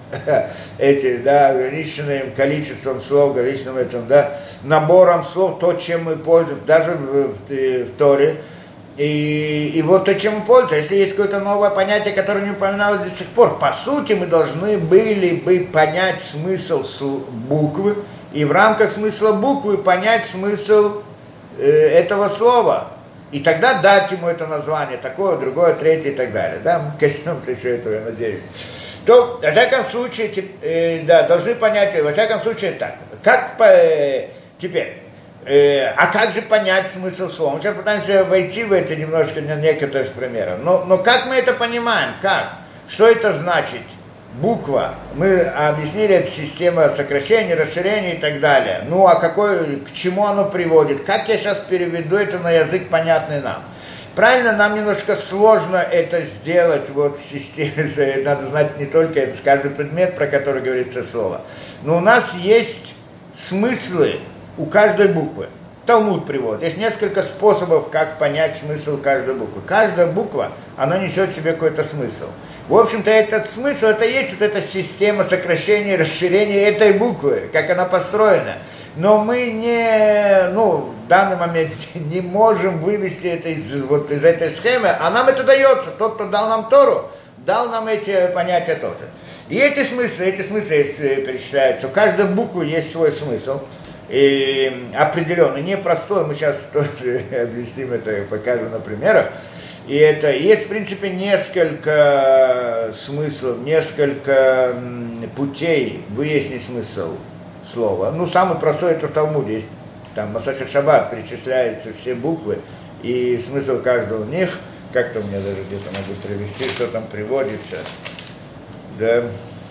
ограниченным количеством слов, ограниченным набором слов, то, чем мы пользуемся, даже в Торе. И вот то, чем мы пользуемся, если есть какое-то новое понятие, которое не упоминалось до сих пор, по сути, мы должны были бы понять смысл буквы, и в рамках смысла буквы понять смысл этого слова. И тогда дать ему это название, такое, другое, третье и так далее. Да, мы коснемся еще этого, я надеюсь. То, во всяком случае, должны понять, во всяком случае, так. Теперь. А как же понять смысл слова? Мы сейчас пытаемся войти в это немножко на некоторых примерах. Но как мы это понимаем? Как? Что это значит? Буква. Мы объяснили, это система сокращений, расширений и так далее. А к чему оно приводит? Как я сейчас переведу это на язык, понятный нам? Правильно, нам немножко сложно это сделать вот в системе, надо знать не только это, каждый предмет, про который говорится слово. Но у нас есть смыслы у каждой буквы. Талмуд приводит. Есть несколько способов, как понять смысл каждой буквы. Каждая буква, она несет в себе какой-то смысл. В общем-то, этот смысл, это есть вот эта система сокращения и расширения этой буквы, как она построена. Но мы в данный момент не можем вывести это из этой схемы, а нам это дается. Тот, кто дал нам Тору, дал нам эти понятия тоже. И эти смыслы, если перечисляются, у каждой буквы есть свой смысл. И определенный, непростой, мы сейчас тоже объясним это, покажем на примерах. И это есть, в принципе, несколько смыслов, несколько путей выяснить смысл слова. Самый простой это в Талмуде. Есть, там Масахет Шаббат перечисляются все буквы и смысл каждого из них. Как-то мне даже где-то могу привести, что там приводится. Да.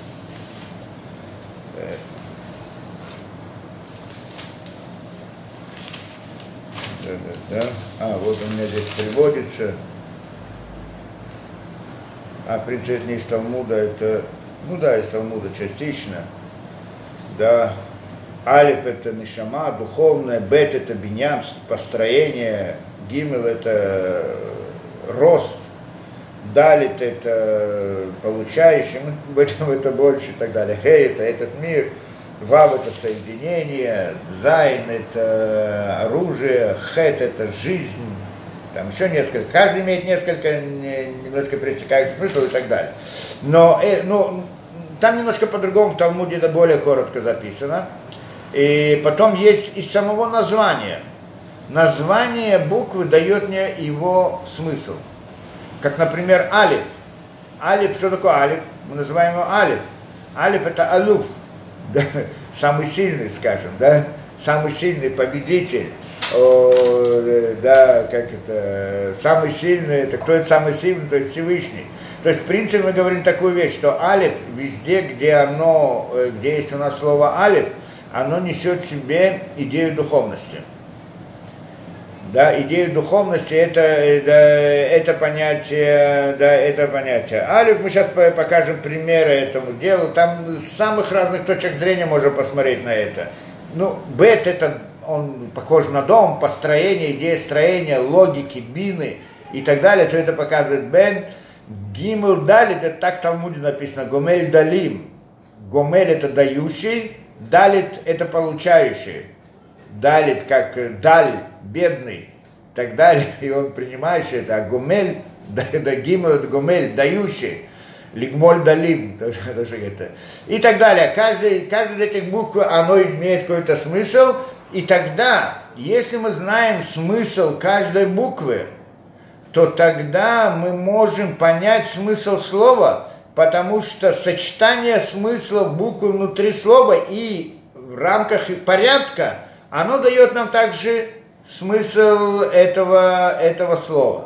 Да. Вот у меня здесь приводится. В принципе, это не из Талмуда, это, из Талмуда частично. Да. Алиф это нишама, духовное, бет это биньян, построение, гимел это рост, далит это получающий, в этом это больше и так далее. Хей это этот мир. Вав это соединение, зайн это оружие, хет это жизнь, там еще несколько, каждый имеет несколько немножко пересекающих смыслов и так далее. Но там немножко по-другому, в Талмуде это более коротко записано. И потом есть из самого названия. Название буквы дает мне его смысл. Как, например, алиф. Алиф, что такое алиф? Мы называем его алиф. Алиф это алуф. Да, самый сильный, скажем, да, самый сильный победитель, самый сильный, это кто это самый сильный, то есть Всевышний. То есть, в принципе, мы говорим такую вещь, что алиф, везде, где есть у нас слово алиф, оно несет в себе идею духовности. Да, идею духовности это понятие. Алиф, мы сейчас покажем примеры этому делу. Там с самых разных точек зрения можно посмотреть на это. Бет это он похож на дом, построение, идея строения, логики, бины и так далее. Все это показывает Бен. Гимел далит, это так в Талмуде написано, гомель далим. Гомель это дающий, далит это получающий. Далит как даль, бедный, и так далее, и он принимающий это, а гомель, да гимел это гомель, дающий, лигмоль далим, и так далее. Каждый из этих букв, оно имеет какой-то смысл, и тогда, если мы знаем смысл каждой буквы, то тогда мы можем понять смысл слова, потому что сочетание смыслов буквы внутри слова и в рамках порядка, оно дает нам также смысл этого слова.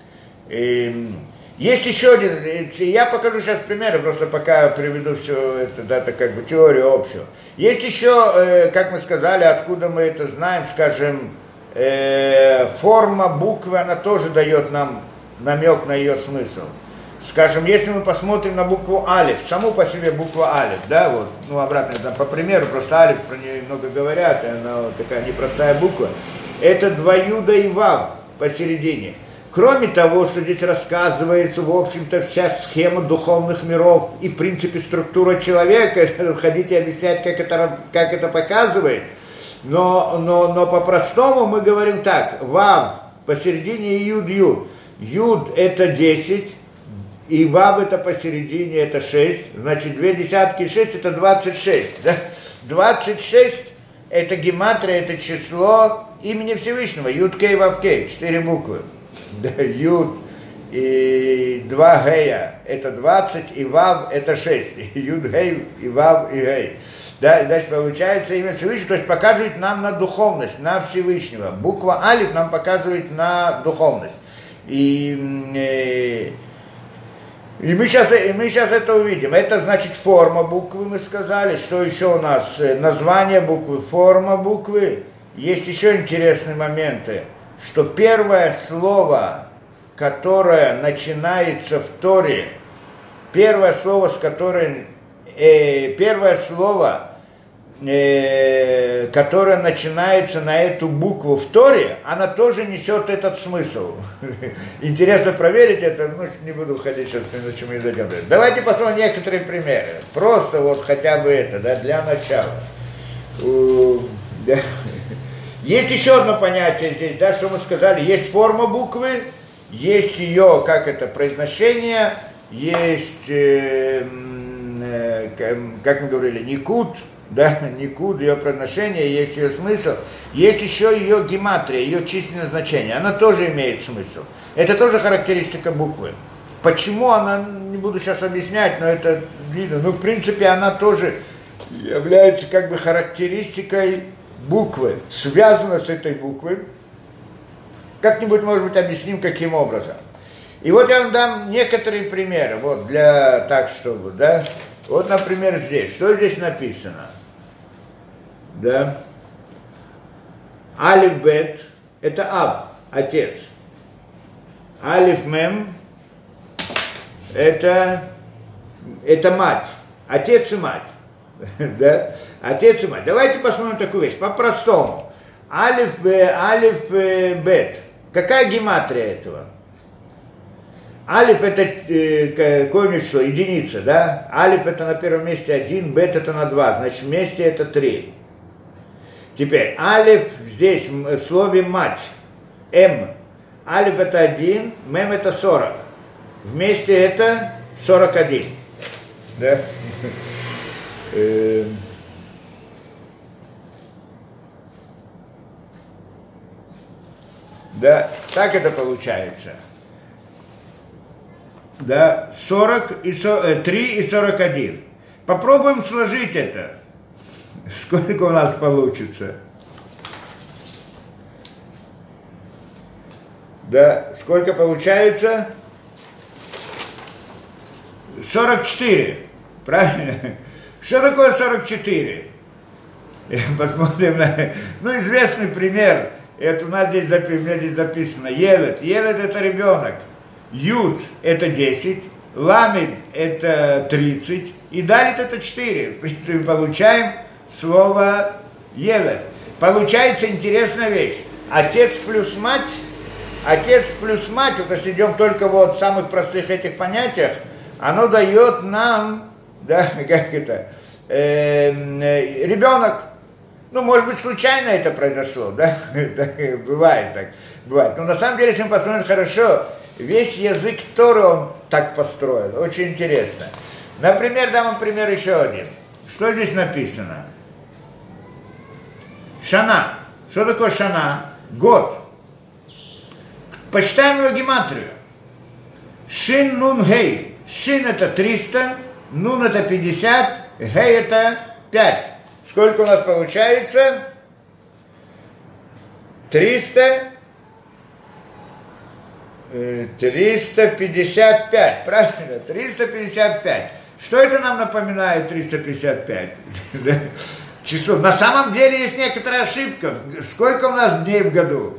Есть еще один, я покажу сейчас примеры, просто пока приведу все это как бы теорию общую. Есть еще, как мы сказали, откуда мы это знаем, скажем, форма буквы, она тоже дает нам намек на ее смысл. Скажем, если мы посмотрим на букву алиф, саму по себе букву алиф, да, вот, обратно, там, по примеру, просто алиф, про нее много говорят, она вот такая непростая буква, это два юда и вав посередине. Кроме того, что здесь рассказывается, в общем-то, вся схема духовных миров и, в принципе, структура человека, ходите объяснять, как это показывает, но по-простому мы говорим так, вав посередине и юд. Юд это 10, и вав это посередине, это 6, значит, 2 десятки 6 это 26, да? 26 это гематрия, это число имени Всевышнего, Юд Кей Вав Кей, 4 буквы, да, Юд и 2 Гея это 20, и Вав это 6, и Юд Гей, и Вав, и Гей. Да, и дальше получается имя Всевышнего, то есть показывает нам на духовность, на Всевышнего. Буква Алиф нам показывает на духовность. И мы сейчас это увидим. Это значит форма буквы, мы сказали. Что еще у нас? Название буквы, форма буквы. Есть еще интересные моменты, что первое слово которая начинается в Торе, первое слово, которое начинается на эту букву в Торе, она тоже несет этот смысл. Интересно проверить это, ну, не буду уходить сейчас, на чем мы идем. Давайте посмотрим некоторые примеры. Просто вот хотя бы это, да, для начала. Есть еще одно понятие здесь, да, что мы сказали. Есть форма буквы, есть ее, как это, произношение, есть, как мы говорили, никут, да, никуд, ее произношение, есть ее смысл, есть еще ее гематрия, ее численное значение, она тоже имеет смысл. Это тоже характеристика буквы. Почему она, не буду сейчас объяснять, но это видно, ну, в принципе, она тоже является как бы характеристикой буквы, связана с этой буквой. Как-нибудь, может быть, объясним, каким образом. И вот я вам дам некоторые примеры, вот, для так, чтобы, да, вот, например, здесь, что здесь написано? Да. Алиф бет – это аб, отец. Алиф мем – это мать, отец и мать. Да? Отец и мать. Давайте посмотрим такую вещь, по-простому. Алиф бет. Какая гематрия этого? Алиф это какое-нибудь число, единица, да? Алиф это на первом месте 1, бет это на 2, значит вместе это 3. Теперь, алиф здесь в слове мать, м. Алиф это 1, мем это 40. Вместе это 41. Да? Да, так это получается. Да, 40 и 3 и 41. Попробуем сложить это. Сколько у нас получится? Да, сколько получается? 44. Правильно? Что такое 44? Посмотрим на... Ну, известный пример. Это у нас здесь, записано. Елет. Елет это ребенок. Юд это 10. Ламид это 30. И далит это 4. В принципе, получаем слово елет. Получается интересная вещь. Отец плюс мать, вот если идем только вот в самых простых этих понятиях, оно дает нам, да, как это, ребенок. Ну, может быть, случайно это произошло, да? Бывает так, бывает. Но на самом деле, если мы посмотрим хорошо, весь язык Торы он так построен, очень интересно. Например, дам вам пример еще один. Что здесь написано? Шана. Что такое шана? Год. Посчитаем его гематрию. Шин, нун, гей. Шин это 300, нун это 50, гей это 5. Сколько у нас получается? 355, правильно? 355. Что это нам напоминает 355? Число. На самом деле есть некоторая ошибка. Сколько у нас дней в году?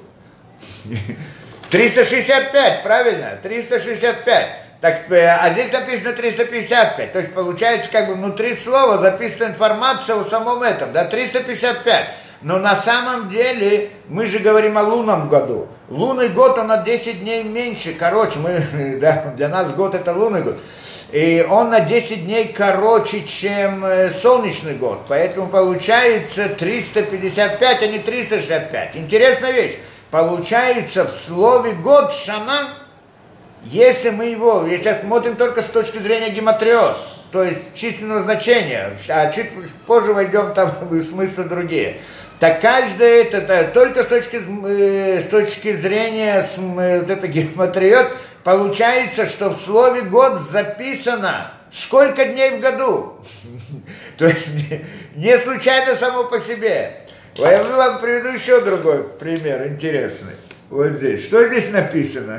365, правильно? 365. Так, а здесь написано 355. То есть получается, как бы внутри слова записана информация о самом этом, да, 355. Но на самом деле мы же говорим о лунном году. Лунный год, он на 10 дней меньше, короче. Да, для нас год это лунный год. И он на 10 дней короче, чем солнечный год. Поэтому получается 355, а не 365. Интересная вещь. Получается в слове год, шана, если мы его, сейчас смотрим только с точки зрения гематриот, то есть численного значения, а чуть позже войдем там в смыслы другие. Так каждое это только с точки зрения вот это гематриот, получается, что в слове год записано сколько дней в году. То есть не случайно само по себе. Я вам приведу еще другой пример интересный. Вот здесь. Что здесь написано?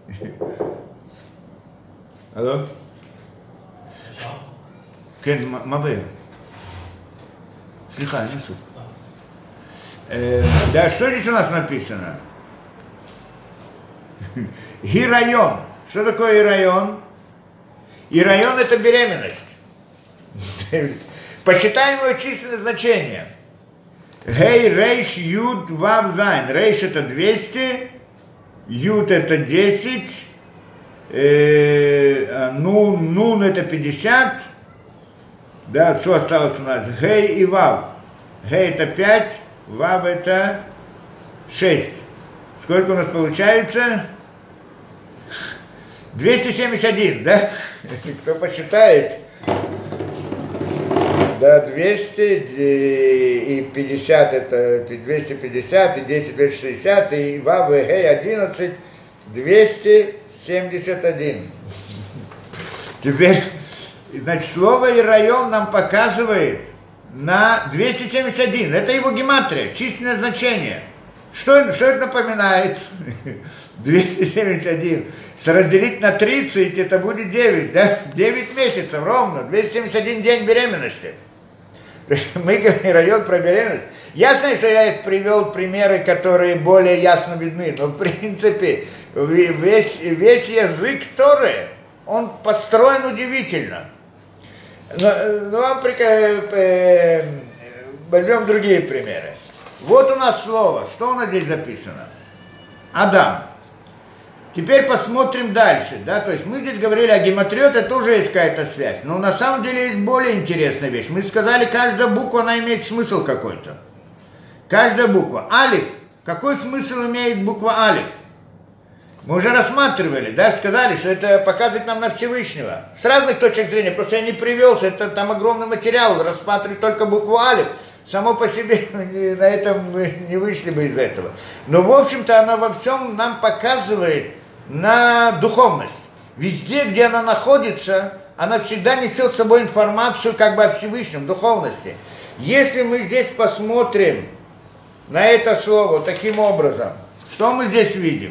Алло? Кен, мабе. Слиха, несу. Да, что здесь у нас написано? Ирайон. Что такое ирайон? Ирайон – это беременность. Посчитаем его численное значение. Гей, рейш, юд, вав, зайн. Рейш – это 200, юд – это 10, нун – это 50. Да, что осталось у нас? Гей и вав. Гей – это 5, вав – это 6. Сколько у нас получается? 271, да? Кто посчитает? Да, 200 и 50 это 250, и 10, 260, и вав, и гей 11, 271. Теперь, значит, слово «ирайон» нам показывает на 271. Это его гематрия, численное значение. Что это напоминает? 271. Разделить на 30, это будет 9, да? 9 месяцев ровно, 271 день беременности. То есть мы говорим район про беременность. Ясно, что я привел примеры, которые более ясно видны, но в принципе весь язык Торы, он построен удивительно. Но вам возьмем другие примеры. Вот у нас слово, что у нас здесь записано? Адам. Теперь посмотрим дальше, да, то есть мы здесь говорили о гематрии, это тоже есть какая-то связь, но на самом деле есть более интересная вещь. Мы сказали, каждая буква, она имеет смысл какой-то. Каждая буква. Алиф. Какой смысл имеет буква Алиф? Мы уже рассматривали, да, сказали, что это показывает нам на Всевышнего. С разных точек зрения, просто я не привелся, это там огромный материал, рассматривать только букву Алиф. Само по себе на этом мы не вышли бы из этого. Но, в общем-то, она во всем нам показывает на духовность. Везде, где она находится, она всегда несет с собой информацию как бы о Всевышнем, духовности. Если мы здесь посмотрим на это слово таким образом, что мы здесь видим?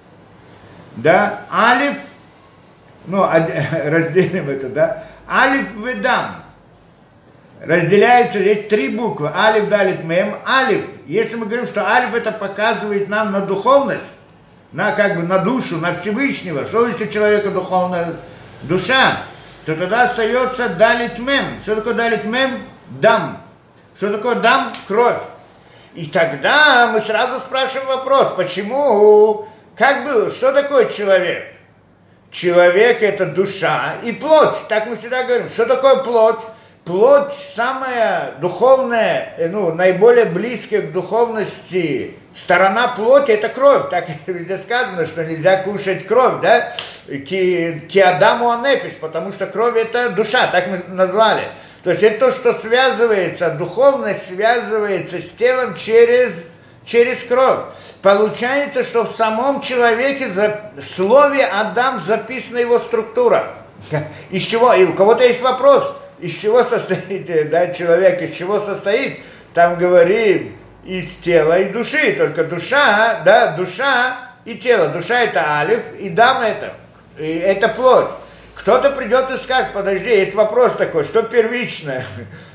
Да, алиф, ну, разделим это, да, алиф ведам. Разделяются, здесь 3 буквы, алиф, далит, мем, алиф. Если мы говорим, что алиф это показывает нам на духовность, на как бы на душу, на Всевышнего, что если у человека духовная душа, то тогда остается далит мем. Что такое далит мем? Дам. Что такое дам? Кровь. И тогда мы сразу спрашиваем вопрос, почему, как бы, что такое человек? Человек это душа и плоть, так мы всегда говорим. Что такое плоть? Плоть самая духовная, ну, наиболее близкая к духовности сторона плоти – это кровь. Так везде сказано, что нельзя кушать кровь, да? Ки адаму анепиш, потому что кровь – это душа, так мы назвали. То есть это то, что связывается, духовность связывается с телом через кровь. Получается, что в самом человеке, в слове Адам записана его структура. Из чего? И у кого-то есть вопрос. Из чего состоит, да, человек, из чего состоит, там говорит, из тела и души, только душа, да, душа и тело. Душа это алиф, и дам это плоть. Кто-то придет и скажет, подожди, есть вопрос такой, что первичное,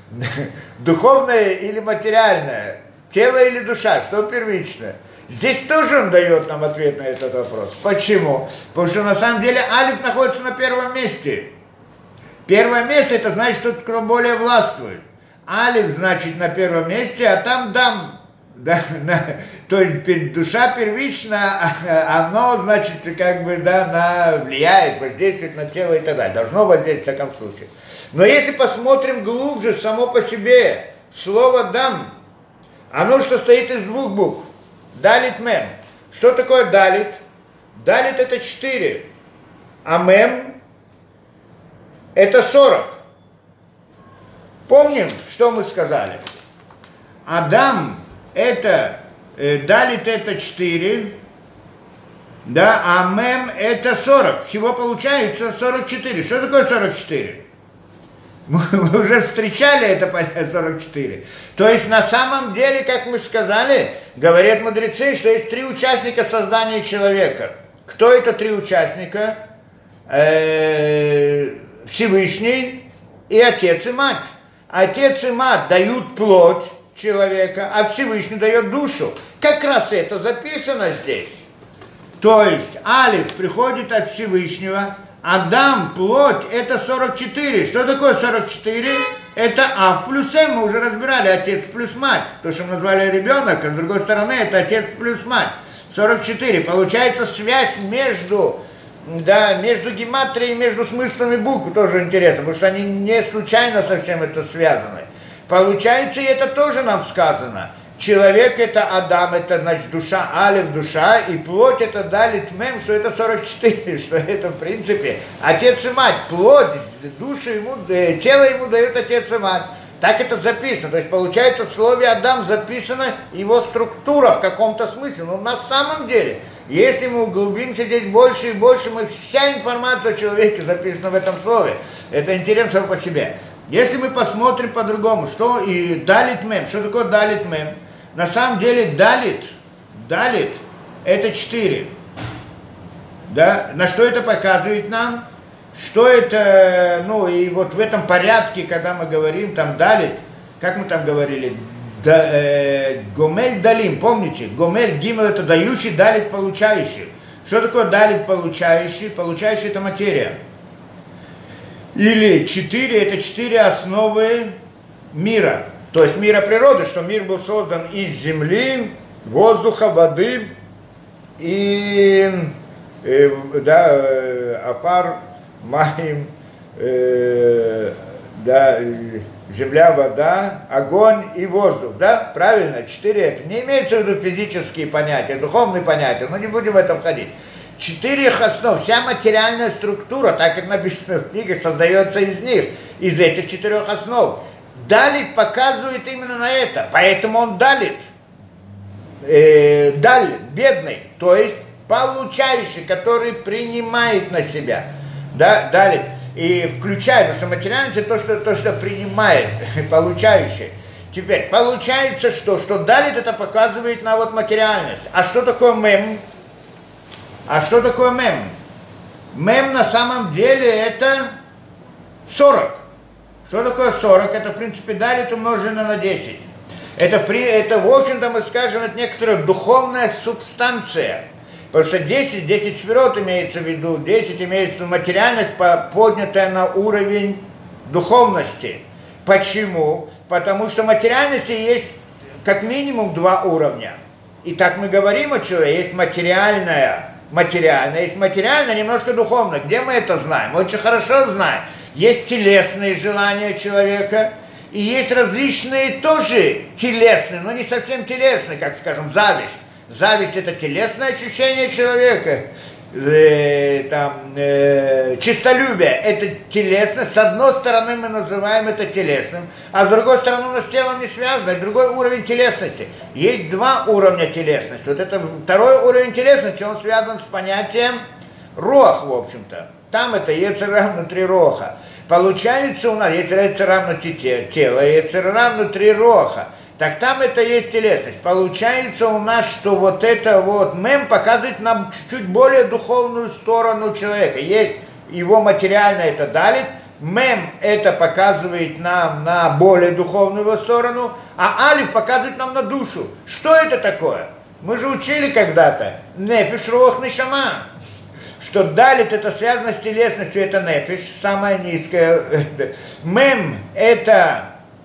духовное или материальное, тело или душа, что первичное? Здесь тоже он дает нам ответ на этот вопрос. Почему? Потому что на самом деле алиф находится на первом месте. Первое место, это значит, что кто более властвует. Алиф, значит, на первом месте, а там дам. Да, то есть душа первична, оно, значит, как бы, да, влияет, воздействует на тело и так далее. Должно воздействовать в всяком случае. Но если посмотрим глубже, само по себе, слово дам, оно состоит из 2 букв. Далит мем. Что такое далит? Далит это 4, а мем это 40. Помним, что мы сказали? Адам это, далит это 4, да, а мем это 40. Всего получается 44. Что такое 44? Мы уже встречали это понятие 44. То есть на самом деле, как мы сказали, говорят мудрецы, что есть 3 участника создания человека. Кто это 3 участника? Всевышний и отец и мать. Отец и мать дают плоть человека, а Всевышний дает душу. Как раз это записано здесь. То есть Алиф приходит от Всевышнего, Адам, плоть, это 44. Что такое 44? Это Ав плюс Эм, мы уже разбирали, отец плюс мать. То, что мы назвали ребенок, а с другой стороны, это отец плюс мать. 44. Получается связь между гематрией, между смыслами букв, тоже интересно, потому что они не случайно совсем это связаны. Получается, и это тоже нам сказано. Человек это Адам, это значит душа, Алиф душа, и плоть это Далит Мем, что это 44, что это в принципе отец и мать, плоть, душу ему, тело ему дает отец и мать. Так это записано, то есть получается в слове Адам записана его структура в каком-то смысле, но на самом деле, если мы углубимся здесь больше и больше, вся информация о человеке записана в этом слове, это интересно по себе. Если мы посмотрим по-другому, что и Далит Мем, что такое Далит Мем? На самом деле Далит это 4. Да? На что это показывает нам? Что это, и вот в этом порядке, когда мы говорим там Далит, как мы там говорили, Гомель Далим, помните? Гомель Гимел это дающий, Далит получающий. Что такое Далит получающий? Получающий это материя. Или 4 это 4 основы мира. То есть мира природы, что мир был создан из земли, воздуха, воды и Афар, Маим, земля, вода, огонь и воздух, да? Правильно? 4 это. Не имеется в виду физические понятия, духовные понятия, но не будем в этом ходить. 4 основ, вся материальная структура, так как написано в книге, создается из них, из этих 4 основ. Далит показывает именно на это, поэтому он далит, даль, бедный, то есть получающий, который принимает на себя, да, далит, и включает, потому что материальность это то, что принимает, получающий. Теперь, получается, что далит это показывает на вот материальность. А что такое мем? Мем на самом деле это 40. Что такое 40? Это, в принципе, далит умножено на 10. Это, в общем-то, мы скажем, это некоторая духовная субстанция. Потому что 10 сферот имеется в виду, 10 имеется в виду материальность, поднятая на уровень духовности. Почему? Потому что материальности есть как минимум 2 уровня. И так мы говорим о человеке, есть материальное, есть материальное, немножко духовное. Где мы это знаем? Мы очень хорошо знаем. Есть телесные желания человека, и есть различные тоже телесные, но не совсем телесные, как, скажем, зависть. Зависть – это телесное ощущение человека, честолюбие – это телесно. С одной стороны мы называем это телесным, а с другой стороны у нас с телом не связано, это другой уровень телесности. Есть 2 уровня телесности. Вот это второй уровень телесности, он связан с понятием руах, в общем-то. Там это Ецер-Ра внутри роха. Получается у нас, если Ецер-Ра внутри тела, Ецер-Ра внутри роха, так там это есть телесность. Получается у нас, что вот это вот мем показывает нам чуть-чуть более духовную сторону человека. Есть его материальное, это далит, мем это показывает нам на более духовную его сторону, а алиф показывает нам на душу. Что это такое? Мы же учили когда-то. Нефиш, руах, нешама. Что далит это связано с телесностью, это нефиш, самая низкая. Мем это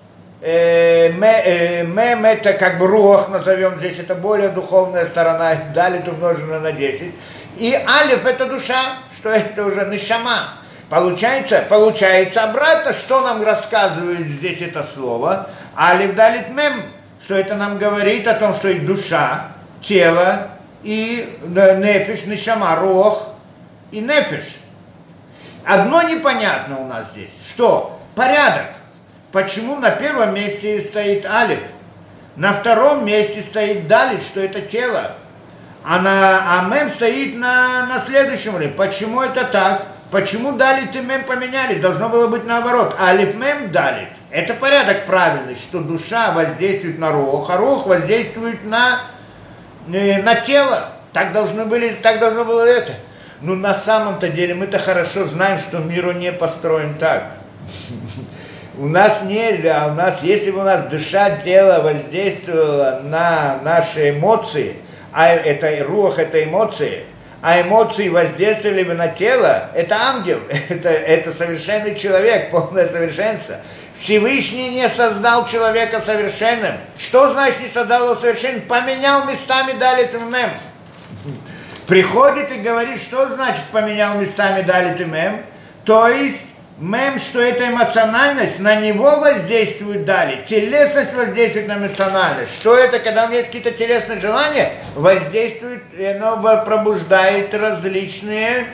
мем это как бы руах, назовем здесь, это более духовная сторона, далит умножено на 10. И алиф это душа, что это уже нешама. Получается обратно, что нам рассказывает здесь это слово. Алиф далит мем, что это нам говорит о том, что и душа, тело, и нефиш, нешама, руах, и нефиш. Одно непонятно у нас здесь, что порядок. Почему на первом месте стоит алиф, на втором месте стоит далит, что это тело, а мем стоит на следующем уровне. Почему это так? Почему далит и мем поменялись? Должно было быть наоборот. Алиф мем далит. Это порядок правильный, что душа воздействует на рух, а рух воздействует на тело. Так должно было это. Но на самом-то деле мы-то хорошо знаем, что мир не построен так. У нас нельзя, если бы у нас душа, тело воздействовало на наши эмоции, а это рух, это эмоции, а эмоции воздействовали бы на тело, это ангел, это совершенный человек, полное совершенство. Всевышний не создал человека совершенным. Что значит не создал его совершенным? Поменял местами далит мем. Приходит и говорит, что значит поменял местами далит мем? То есть мем, что эта эмоциональность, на него воздействует далее. Телесность воздействует на эмоциональность. Что это, когда у меня есть какие-то телесные желания, воздействует, и оно пробуждает различные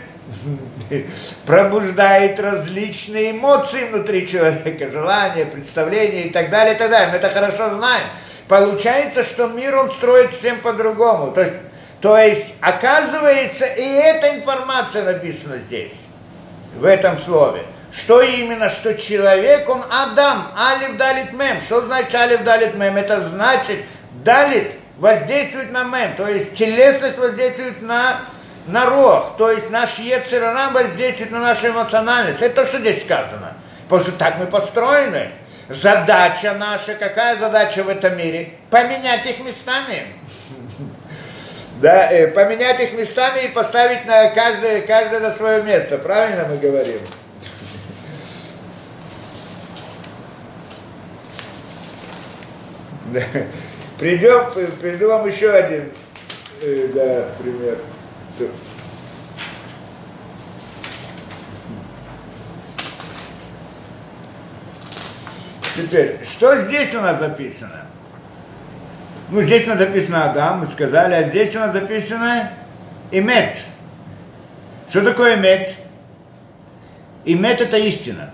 эмоции внутри человека, желания, представления и так далее, и так далее. Мы это хорошо знаем. Получается, что мир он строит всем по-другому. То есть, оказывается, и эта информация написана здесь, в этом слове. Что именно? Что человек, он Адам, алиф далит мем. Что значит алиф далит мем? Это значит, далит воздействует на мем, то есть телесность воздействует на рух, то есть наш йецер ара воздействует на нашу эмоциональность. Это то, что здесь сказано. Потому что так мы построены. Задача наша, какая задача в этом мире? Поменять их местами. Да, поменять их местами и поставить на каждое на свое место. Правильно мы говорим? Да. Приду вам еще один пример. Теперь, что здесь у нас записано? Ну, здесь у нас записано Адам, мы сказали, а здесь у нас записано Эмет. Что такое Эмет? Эмет – это истина.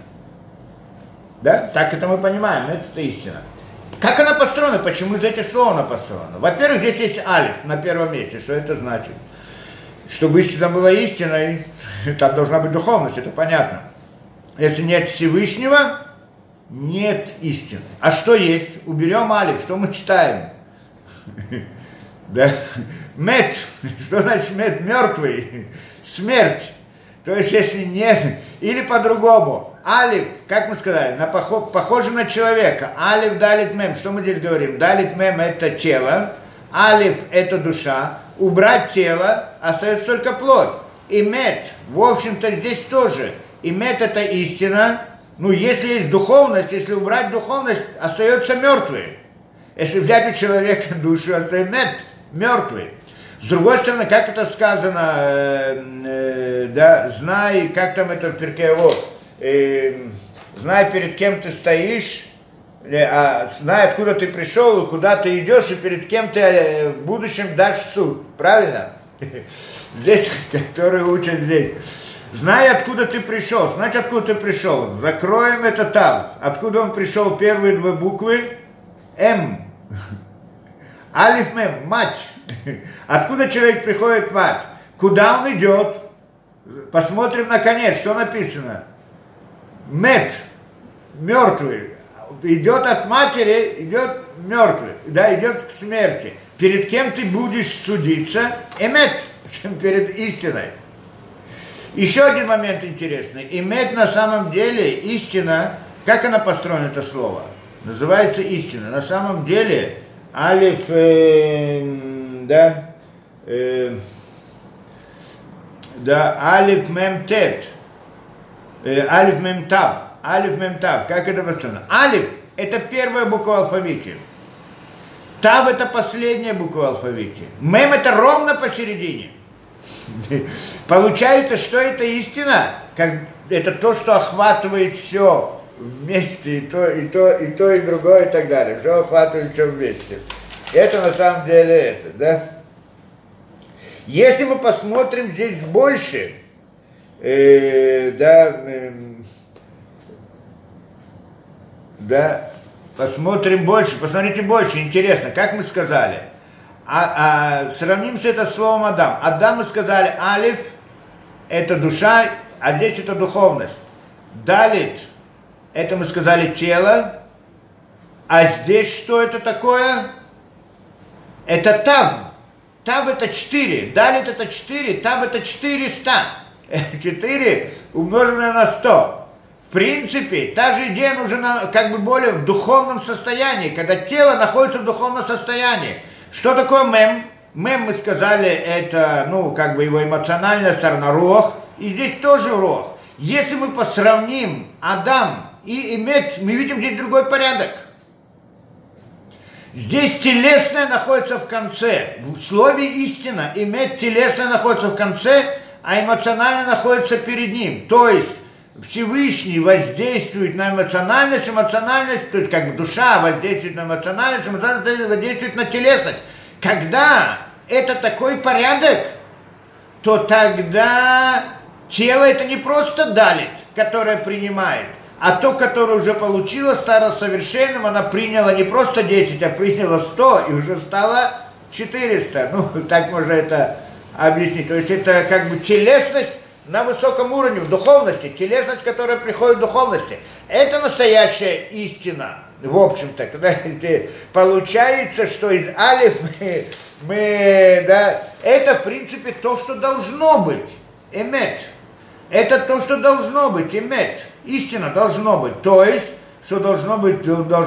Да? Так это мы понимаем, это истина. Как она построена? Почему из этих слов она построена? Во-первых, здесь есть алиф на первом месте. Что это значит? Чтобы истина была истиной, там должна быть духовность, это понятно. Если нет Всевышнего, нет истины. А что есть? Уберем алиф, что мы читаем? Да? Мет. Что значит мет? Мертвый. Смерть. То есть, если нет, или по-другому. Алиф, как мы сказали, похоже на человека. Алиф далит мем. Что мы здесь говорим? Далит мем – это тело. Алиф – это душа. Убрать тело, остается только плоть. И мет, в общем-то, здесь тоже. И мет – это истина. Ну, если есть духовность, если убрать духовность, остается мертвый. Если взять у человека душу, остается мет, мертвый. С другой стороны, как это сказано, да, знай, как там это в Перкей Авот, знай, перед кем ты стоишь, знай, откуда ты пришел, куда ты идешь, и перед кем ты в будущем дашь суд. Правильно? Здесь, которые учат здесь. Знай, откуда ты пришел. Значит, откуда ты пришел. Закроем это там. Откуда он пришел, первые две буквы? М. Алиф мем, мать. Откуда человек приходит, мать? Куда он идет? Посмотрим на конец, что написано. Мет, мертвый. Идет от матери, идет мертвый, да, идет к смерти. Перед кем ты будешь судиться? Эмет, перед истиной. Еще один момент интересный. Эмет на самом деле, истина, как она построена, это слово? Называется истина. На самом деле, алиф, алиф мем тет, алиф мем тав. Алиф мем тав. Как это построено? Алиф – это первая буква в алфавите. Тав – это последняя буква в алфавите. Мем – это ровно посередине. Получается, что это истина? Это то, что охватывает все вместе, и другое, и так далее. Все охватывает все вместе. Это на самом деле это, да? Если мы посмотрим здесь больше, посмотрим больше, посмотрите больше, интересно, как мы сказали. Сравним с это словом Адам. Адам мы сказали, алиф – это душа, а здесь это духовность. Далит – это мы сказали тело, а здесь что это такое? Это тав. Тав – это 4, далит – это 4, тав – это 400. 4 умноженное на 100. В принципе, та же идея нужна как бы более в духовном состоянии, когда тело находится в духовном состоянии. Что такое мем? Мем, мы сказали, это, ну, как бы его эмоциональная сторона, рох. И здесь тоже рох. Если мы посравним Адам и Эмет, мы видим здесь другой порядок. Здесь телесное находится в конце. В слове истина. Эмет телесное находится в конце, а эмоциональное находится перед ним. То есть Всевышний воздействует на эмоциональность, то есть как бы душа воздействует на эмоциональность воздействует на телесность. Когда это такой порядок, то тогда тело это не просто далит, которое принимает, а то, которое уже получило, стало совершенным, она приняла не просто 10, а приняла 100 и уже стало 400. Ну, так можно это объяснить. То есть это как бы телесность на высоком уровне, в духовности, телесность, которая приходит в духовности. Это настоящая истина. В общем-то, когда получается, что из алиф это в принципе то, что должно быть. Эмет. Это то, что должно быть. Эмет. Истина должно быть. То есть, что должно быть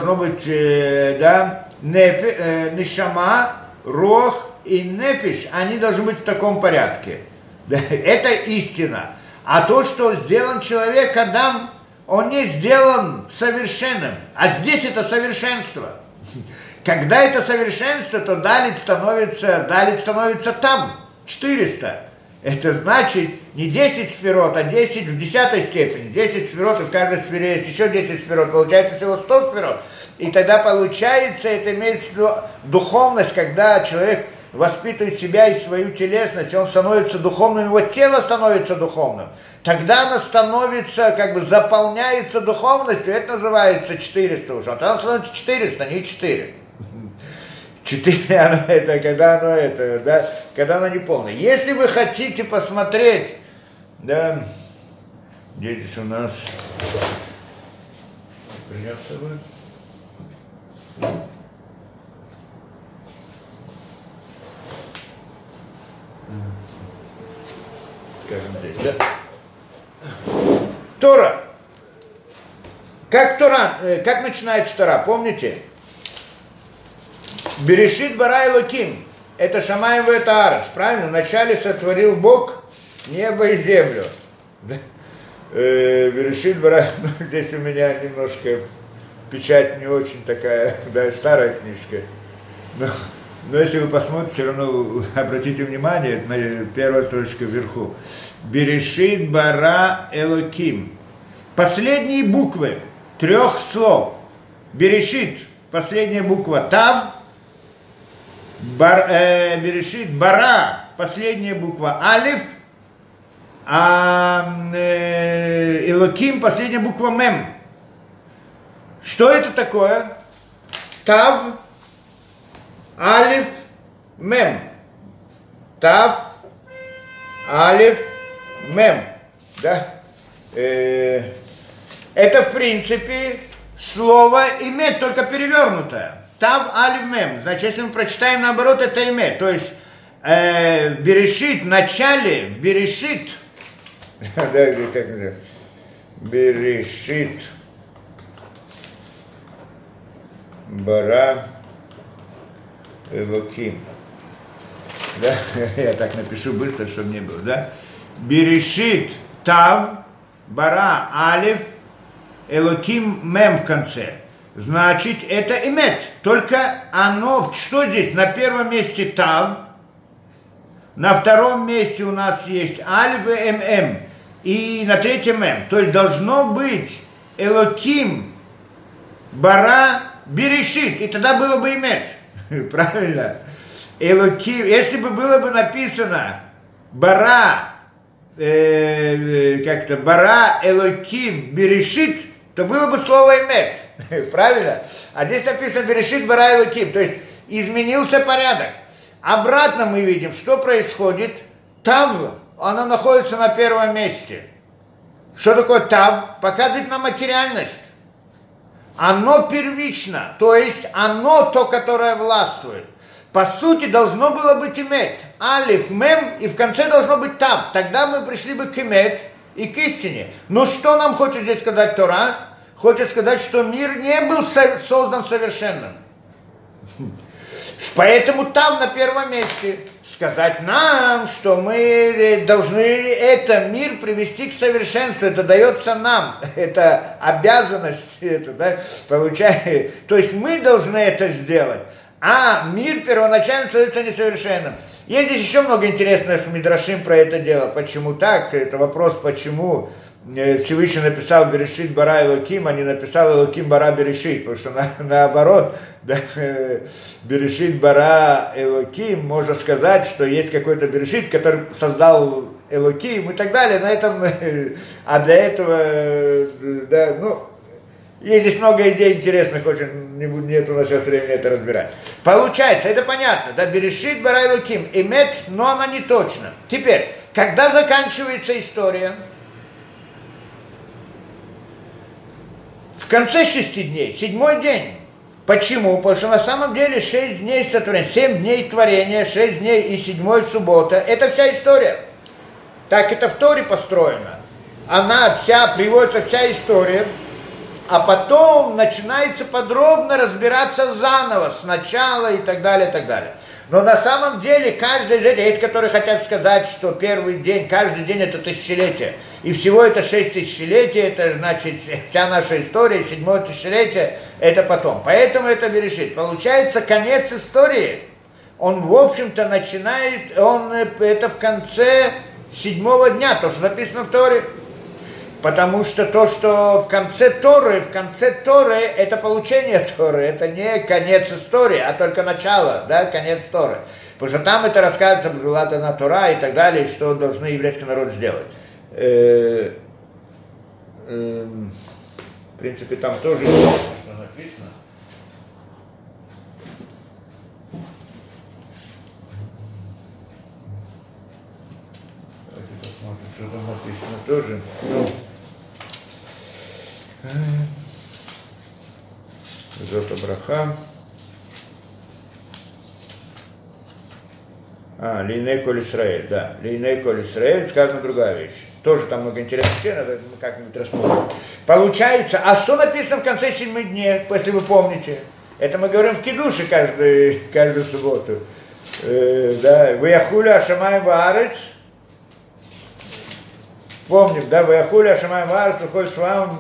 нешама, рох и непиш. Они должны быть в таком порядке. Это истина. А то, что сделан человек, Адам, он не сделан совершенным. А здесь это совершенство. Когда это совершенство, то далит становится там, 400. Это значит не 10 сферот, а 10 в 10 степени. 10 сферот, и в каждой сфере есть еще 10 сферот. Получается всего 100 сферот. И тогда получается, это имеется в виду духовность, когда человек воспитывает себя и свою телесность, и он становится духовным, его тело становится духовным. Тогда оно становится, как бы заполняется духовностью, это называется 400 уже. А тогда оно становится 400, не 4. 4, это когда оно не полное. Если вы хотите посмотреть, да, где здесь у нас принес собой? Скажем здесь, да? Тора. Как начинается Тора, помните? Берешит бара элоким. Это Шамаем вета арец, правильно? Вначале сотворил Бог небо и землю. Берешит бара, здесь у меня немножко печать не очень такая, да, старая книжка. Но если вы посмотрите, все равно обратите внимание на первую строчку вверху. Берешит бара элоким. Последние буквы 3 слов. Берешит, последняя буква Тав. Берешит бара, последняя буква Алиф. А элоким, последняя буква Мем. Что это такое? Тав, Алиф, Мем. Тав, Алиф, Мем. Да? Это, в принципе, слово «имет», только перевернутое. Тав, Алиф, Мем. Значит, если мы прочитаем наоборот, это «имет». То есть, Берешит, в начале, Берешит. Да, как называется? Берешит. Бара Элоким. Да? Я так напишу быстро, чтобы не было, да? Берешит Тав, Бара Алиф, Элоким Мем в конце. Значит, это Эмет. Только оно, что здесь? На первом месте Тав, на втором месте у нас есть Алиф и ММ, и на третьем Мем. То есть должно быть Элоким, Бара, Берешит, и тогда было бы Эмет. Правильно? Элоким, если бы было бы написано Бара, Бара, Элоким, Берешит, то было бы слово Эмет. Правильно? А здесь написано Берешит, Бара, Элоким. То есть изменился порядок. Обратно мы видим, что происходит. Тав, оно находится на первом месте. Что такое Тав? Показывает нам материальность. Оно первично, то есть оно то, которое властвует. По сути, должно было быть Эмет. Алиф, Мем, и в конце должно быть Тав. Тогда мы пришли бы к Эмет и к истине. Но что нам хочет здесь сказать Тора? Хочет сказать, что мир не был создан совершенным. Поэтому там на первом месте сказать нам, что мы должны мир привести к совершенству, это дается нам, это обязанность, это, да, получается, то есть мы должны это сделать, а мир первоначально становится несовершенным. Есть здесь еще много интересных мидрашим про это дело, почему так, это вопрос, почему Всевышний написал Берешит бара Элоким, а не написал Элоким бара Берешит, потому что наоборот, да, Берешит бара Элоким, можно сказать, что есть какой-то Берешит, который создал Элоким и так далее, на этом, а для этого, да, ну, есть здесь много идей интересных, очень, нет у нас сейчас времени это разбирать. Получается, это понятно, да, Берешит бара Элоким, эмет, но она не точна. Теперь, когда заканчивается история? В конце 6 дней, 7-й день. Почему? Потому что на самом деле 6 дней сотворения, 7 дней творения, 6 дней и 7-й суббота, это вся история. Так это в Торе построено. Она вся, приводится вся история, а потом начинается подробно разбираться заново, сначала и так далее, и так далее. Но на самом деле каждый из этих, есть которые хотят сказать, что первый день, каждый день это тысячелетие. И всего это 6 тысячелетий, это значит вся наша история, 7-е тысячелетие, это потом. Поэтому это Берешит. Получается, конец истории, он в общем-то начинает, это в конце 7-го дня, то, что записано в Торе. Потому что то, что в конце Торы, это получение Торы, это не конец истории, а только начало, да, конец Торы. Потому что там это рассказывается, была дана Тора и так далее, что должны еврейский народ сделать. В принципе, там тоже что написано. Давайте посмотрим, что там написано тоже. Зота браха. Лейней коль Исраэль, да. Лейней коль Исраэль, сказана другая вещь. Тоже там много интересных вещей, надо как-нибудь рассмотрим. Получается, а что написано в конце 7 дней, если вы помните? Это мы говорим в Кидуше каждую субботу. Да, Ваяхуля Ашамай Баарец. Помним, да, Ваяхуля Ашамай Баарец, выходит с вами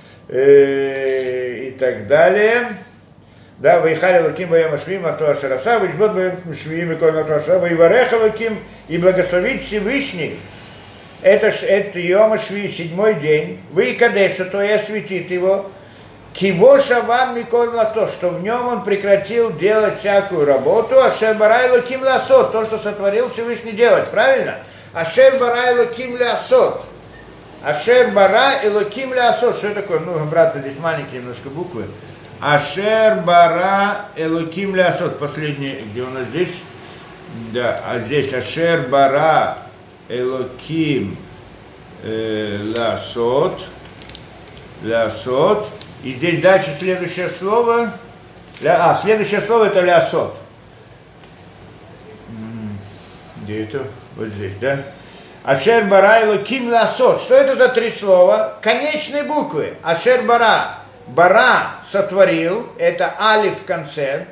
и так далее. Да, Вайхали Лаким Баям Ашвим, Атуа Шараса, Вайшбот Баям Швим, и Коль Атуа Шараса, Вайвареха Лаким, и благословить Всевышний. Это Йом Ашви, 7-й день. Вы Кадеша, то и осветит его. Кибо Шаван Миколь Лахто, что в нем он прекратил делать всякую работу. Ашер Барай Лаким Ласот, то, что сотворил Всевышний делать, правильно? Ашер Барай Лаким Ласот. Ашер Бара Элоким Ласот. Что такое? Ну, брат, здесь маленькие немножко буквы. Ашер Бара Элоким Ласот. Последний, где у нас здесь? Да, а здесь Ашер Бара Элоким Ласот. Ласот. И здесь дальше следующее слово. Следующее слово это Ласот. Где это? Вот здесь, да? Ашер Бара Элоким Ласот. Что это за 3 слова? Конечные буквы. Ашер Бара. Бара сотворил. Это алиф в конце.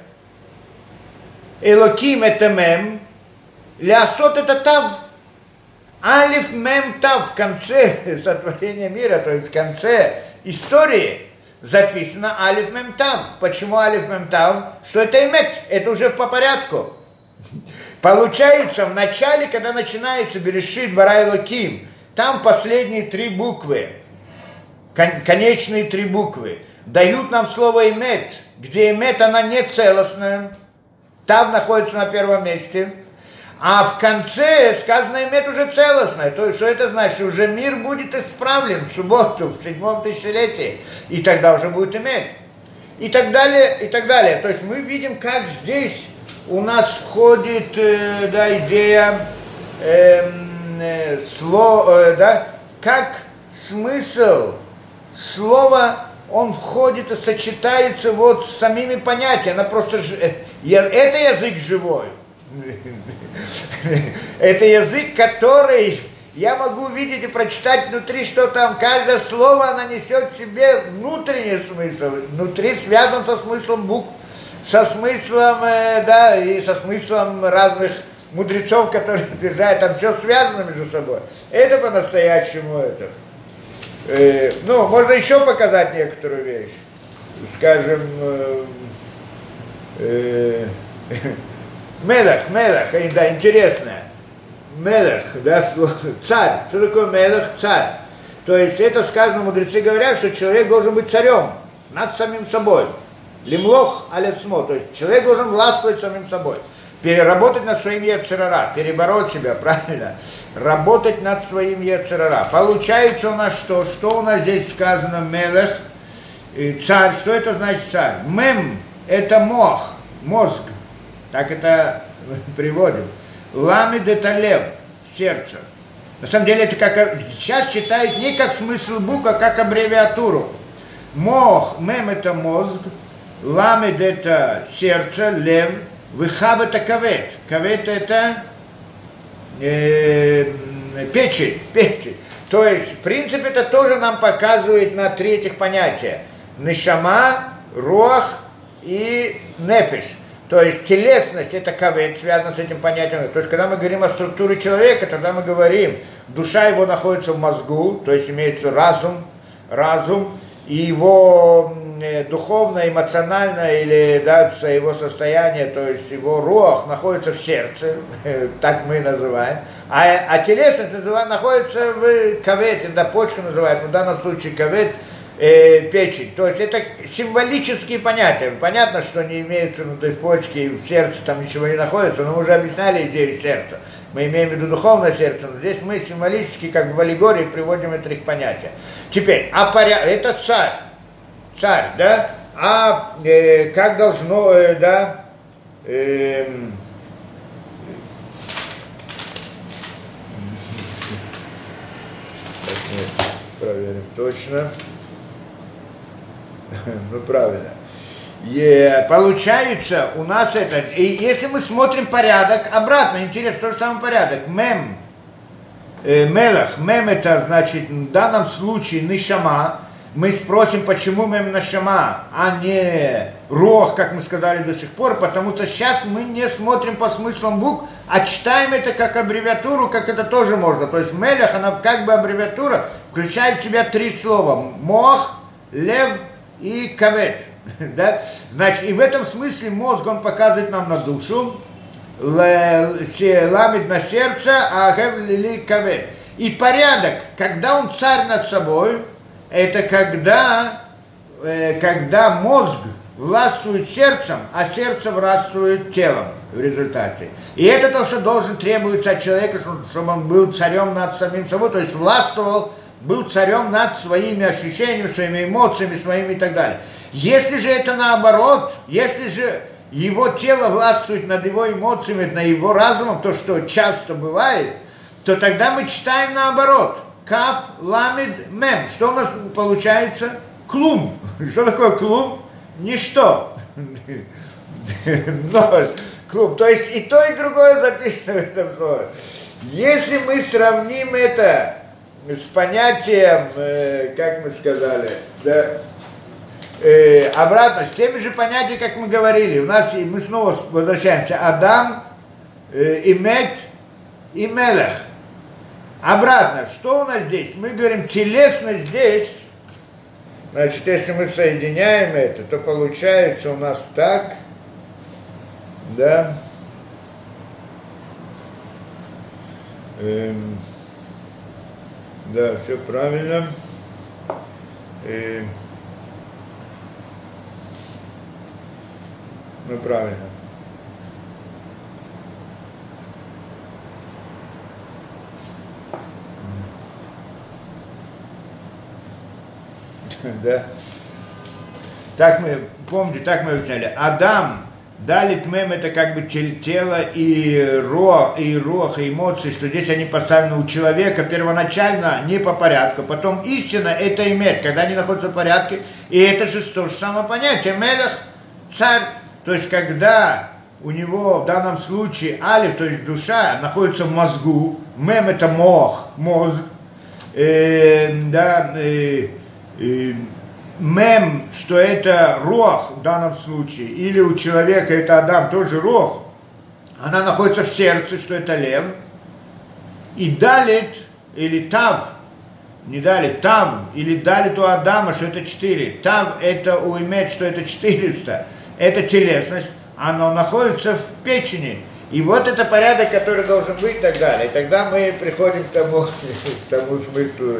Элоким это мем. Ласот это тав. Алиф мем тав в конце сотворения мира, то есть в конце истории записано алиф мем тав. Почему алиф мем тав? Что это эмет? Это уже по порядку. Получается, в начале, когда начинается Берешит бара Элоким, там последние 3 буквы, конечные 3 буквы, дают нам слово эмет, где эмет, она не целостная, тав находится на первом месте, а в конце сказано эмет уже целостное. То есть, что это значит? Уже мир будет исправлен в субботу, в 7-м тысячелетии, и тогда уже будет эмет. И так далее, и так далее. То есть, мы видим, как здесь у нас входит идея да, как смысл слова, он входит и сочетается вот с самими понятиями. Она просто, это язык живой. Это язык, который я могу увидеть и прочитать внутри, что там каждое слово, оно несет в себе внутренний смысл, внутри связан со смыслом букв. со смыслом, да, и со смыслом разных мудрецов, которые утверждают, там все связано между собой. Это по-настоящему это. Ну, можно еще показать некоторую вещь. Скажем, Мелех, да, интересное. Мелех, да, царь. Что такое Мелех? Царь. То есть это сказано, мудрецы говорят, что человек должен быть царем над самим собой. Лимлох алецмо, то есть человек должен властвовать самим собой. Переработать над своим ецер-ара, перебороть себя, правильно? Работать над своим ецер-ара. Получается у нас что? Что у нас здесь сказано Мелех? Царь. Что это значит царь? Мем – это мозг. Так это приводим. Ламид – это лев, сердце. На самом деле это как сейчас читают не как смысл букв, а как аббревиатуру. Мем – это мозг, ламид – это сердце, лев, выхаб – это кавет. Кавет – это печень. То есть, в принципе, это тоже нам показывает на третьих понятия. Нешама, руах и нефеш. То есть телесность – это кавет, связано с этим понятием. То есть когда мы говорим о структуре человека, тогда мы говорим, душа его находится в мозгу, то есть имеется разум, и его духовное, эмоциональное или да, его состояние, то есть его руах находится в сердце, так мы называем, а телесность находится в кавете, да, почка называют, в данном случае кавет, печень. То есть это символические понятия. Понятно, что не имеется внутри почки, в сердце там ничего не находится, но мы уже объясняли идею сердца. Мы имеем в виду духовное сердце, но здесь мы символически, как бы в аллегории, приводим это их понятия. Теперь, это царь, да? Как должно, да? Проверим точно. Ну, правильно. Получается, у нас это... И если мы смотрим порядок, обратно, интересно, тот же самый порядок. Мелах, это значит, в данном случае нишама. Мы спросим, почему мем нишама, а не рох, как мы сказали до сих пор, потому что сейчас мы не смотрим по смыслам букв, а читаем это как аббревиатуру, как это тоже можно. То есть мелах, она как бы аббревиатура, включает в себя 3 слова. Мох, лев и кавет. Да? Значит, и в этом смысле мозг, он показывает нам на душу, ламит на сердце, а гевлили кавет. И порядок, когда он царь над собой, это когда мозг властвует сердцем, а сердце властвует телом в результате. И это то, что должен требуется от человека, чтобы он был царем над самим собой, то есть властвовал, был царем над своими ощущениями, своими эмоциями, своими и так далее. Если же это наоборот, если же его тело властвует над его эмоциями, над его разумом, то, что часто бывает, то тогда мы читаем наоборот. Каф, ламид, мем. Что у нас получается? Клум. Что такое клум? Ничто. Ноль. Клум. То есть и то, и другое записано в этом слове. Если мы сравним это с понятием, как мы сказали, да, обратно, с теми же понятиями, как мы говорили. У нас, мы снова возвращаемся. Адам, Имет и Мелех. Обратно, что у нас здесь? Мы говорим, телесность здесь. Значит, если мы соединяем это, то получается у нас так. Да. Да, все правильно. Ну, правильно. Да. Так мы, помните, так мы объясняли. Адам, далит мем, это как бы тело и рох, и эмоции, что здесь они поставлены у человека первоначально не по порядку. Потом истина это имеет, когда они находятся в порядке. И это же то же самое понятие. Мелех, царь. То есть когда у него в данном случае алиф, то есть душа, находится в мозгу. Мем это мозг. мем, что это рох в данном случае, или у человека это Адам, тоже рох, она находится в сердце, что это лев, и далит, или тав, не далит, тав, или далит у Адама, что это 4, тав это у имеет, что это 400, это телесность, оно находится в печени. И вот это порядок, который должен быть и так далее. И тогда мы приходим к тому смыслу.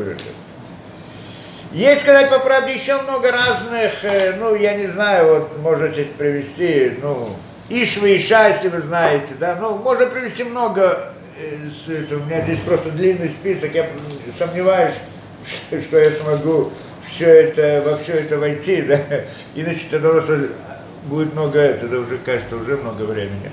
Есть, сказать по правде, еще много разных, ну, я не знаю, вот можно здесь привести, ну, Ишва, Иша, если вы знаете, да, ну, можно привести много, у меня здесь просто длинный список, я сомневаюсь, что я смогу во все это войти, да, иначе тогда у нас будет много этого, уже, кажется, уже много времени.